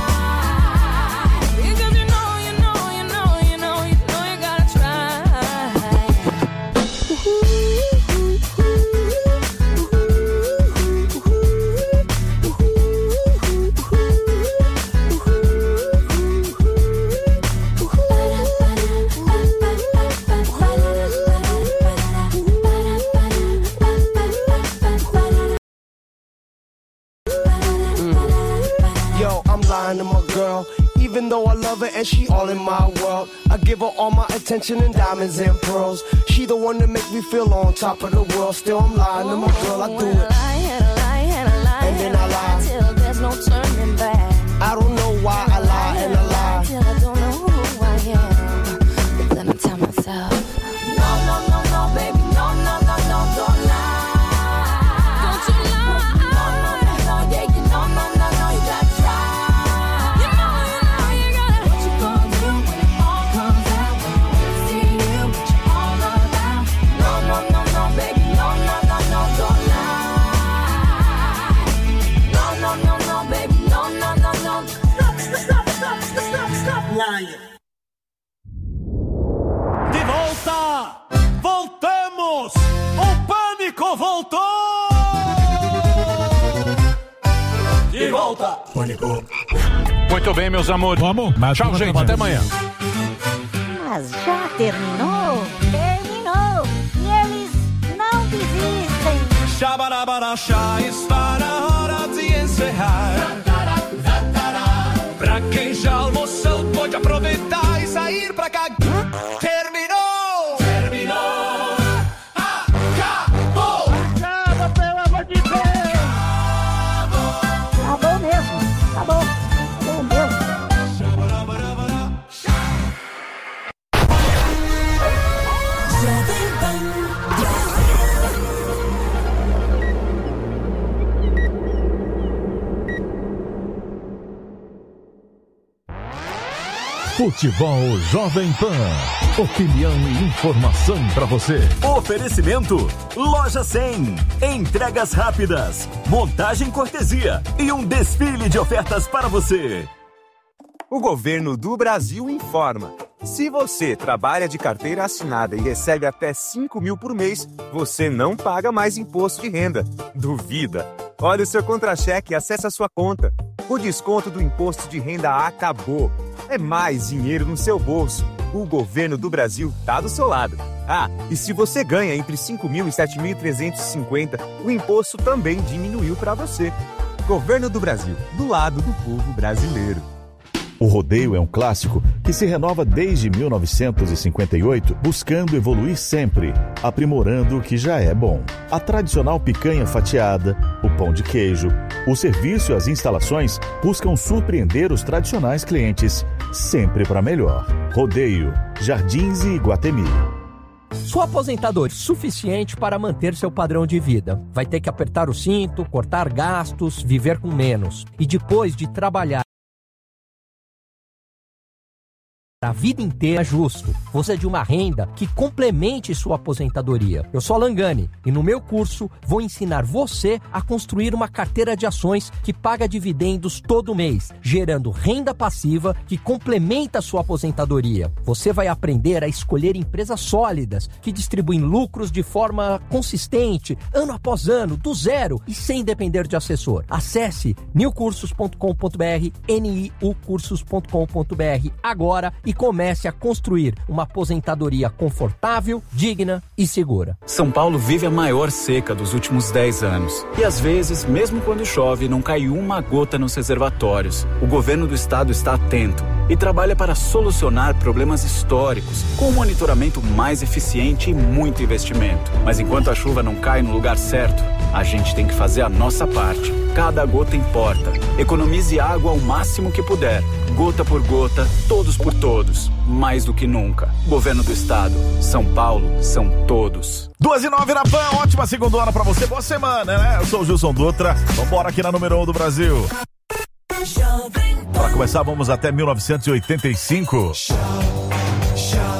[SPEAKER 17] To my girl, even though I love her and she all in my world. I give her all my attention and diamonds and pearls. She the one that make me feel on top of the world. Still I'm lying to my girl, I do it. And then I lie
[SPEAKER 18] till there's no turning back.
[SPEAKER 17] I don't know why I lie and I lie
[SPEAKER 18] till I don't know who I am. But then I tell myself, no, no, no, no, baby, no, no, no, no, don't lie. Don't you lie. No, no, no, no, yeah, you no, no, no, no, you gotta try.
[SPEAKER 9] De volta! Voltamos! O Pânico voltou! De volta!
[SPEAKER 10] Pânico.
[SPEAKER 1] Muito bem, meus amores. Vamos. Tchau, gente. Até amanhã.
[SPEAKER 19] Mas já terminou? Terminou! E eles não desistem!
[SPEAKER 9] Xabarabarachá, está na hora de encerrar. Pra quem já almoçou, pode aproveitar e sair pra cá. Terminou! Terminou! Acabou!
[SPEAKER 19] Acaba, pelo amor de Deus! Acabou mesmo! Acabou! Acabou mesmo!
[SPEAKER 20] Futebol Jovem Pan. Opinião e informação para você.
[SPEAKER 21] Oferecimento Loja 100. Entregas rápidas, montagem cortesia e um desfile de ofertas para você.
[SPEAKER 7] O governo do Brasil informa. Se você trabalha de carteira assinada e recebe até 5 mil por mês, você não paga mais imposto de renda. Duvida? Olha o seu contra-cheque e acesse a sua conta. O desconto do imposto de renda acabou. É mais dinheiro no seu bolso. O governo do Brasil tá do seu lado. Ah, e se você ganha entre 5 mil e 7.350, o imposto também diminuiu para você. Governo do Brasil, do lado do povo brasileiro.
[SPEAKER 22] O rodeio é um clássico que se renova desde 1958, buscando evoluir sempre, aprimorando o que já é bom. A tradicional picanha fatiada, o pão de queijo, o serviço e as instalações buscam surpreender os tradicionais clientes, sempre para melhor. Rodeio, Jardins e Iguatemi.
[SPEAKER 23] Sua aposentadoria é suficiente para manter seu padrão de vida. Vai ter que apertar o cinto, cortar gastos, viver com menos. E depois de trabalhar a vida inteira é justo. Você é de uma renda que complemente sua aposentadoria. Eu sou Alan Gani e no meu curso vou ensinar você a construir uma carteira de ações que paga dividendos todo mês, gerando renda passiva que complementa sua aposentadoria. Você vai aprender a escolher empresas sólidas que distribuem lucros de forma consistente, ano após ano, do zero e sem depender de assessor. Acesse niucursos.com.br, niucursos.com.br agora e comece a construir uma aposentadoria confortável, digna e segura.
[SPEAKER 24] São Paulo vive a maior seca dos últimos 10 anos. E às vezes, mesmo quando chove, não cai uma gota nos reservatórios. O governo do estado está atento e trabalha para solucionar problemas históricos, com um monitoramento mais eficiente e muito investimento. Mas enquanto a chuva não cai no lugar certo, a gente tem que fazer a nossa parte. Cada gota importa. Economize água ao máximo que puder. Gota por gota, todos por todos. Mais do que nunca. Governo do Estado. São Paulo são todos.
[SPEAKER 1] 2:09 na PAN, ótima segundona pra você. Boa semana, né? Eu sou o Gilson Dutra. Vambora aqui na número 1 do Brasil. Para começar, vamos até 1985.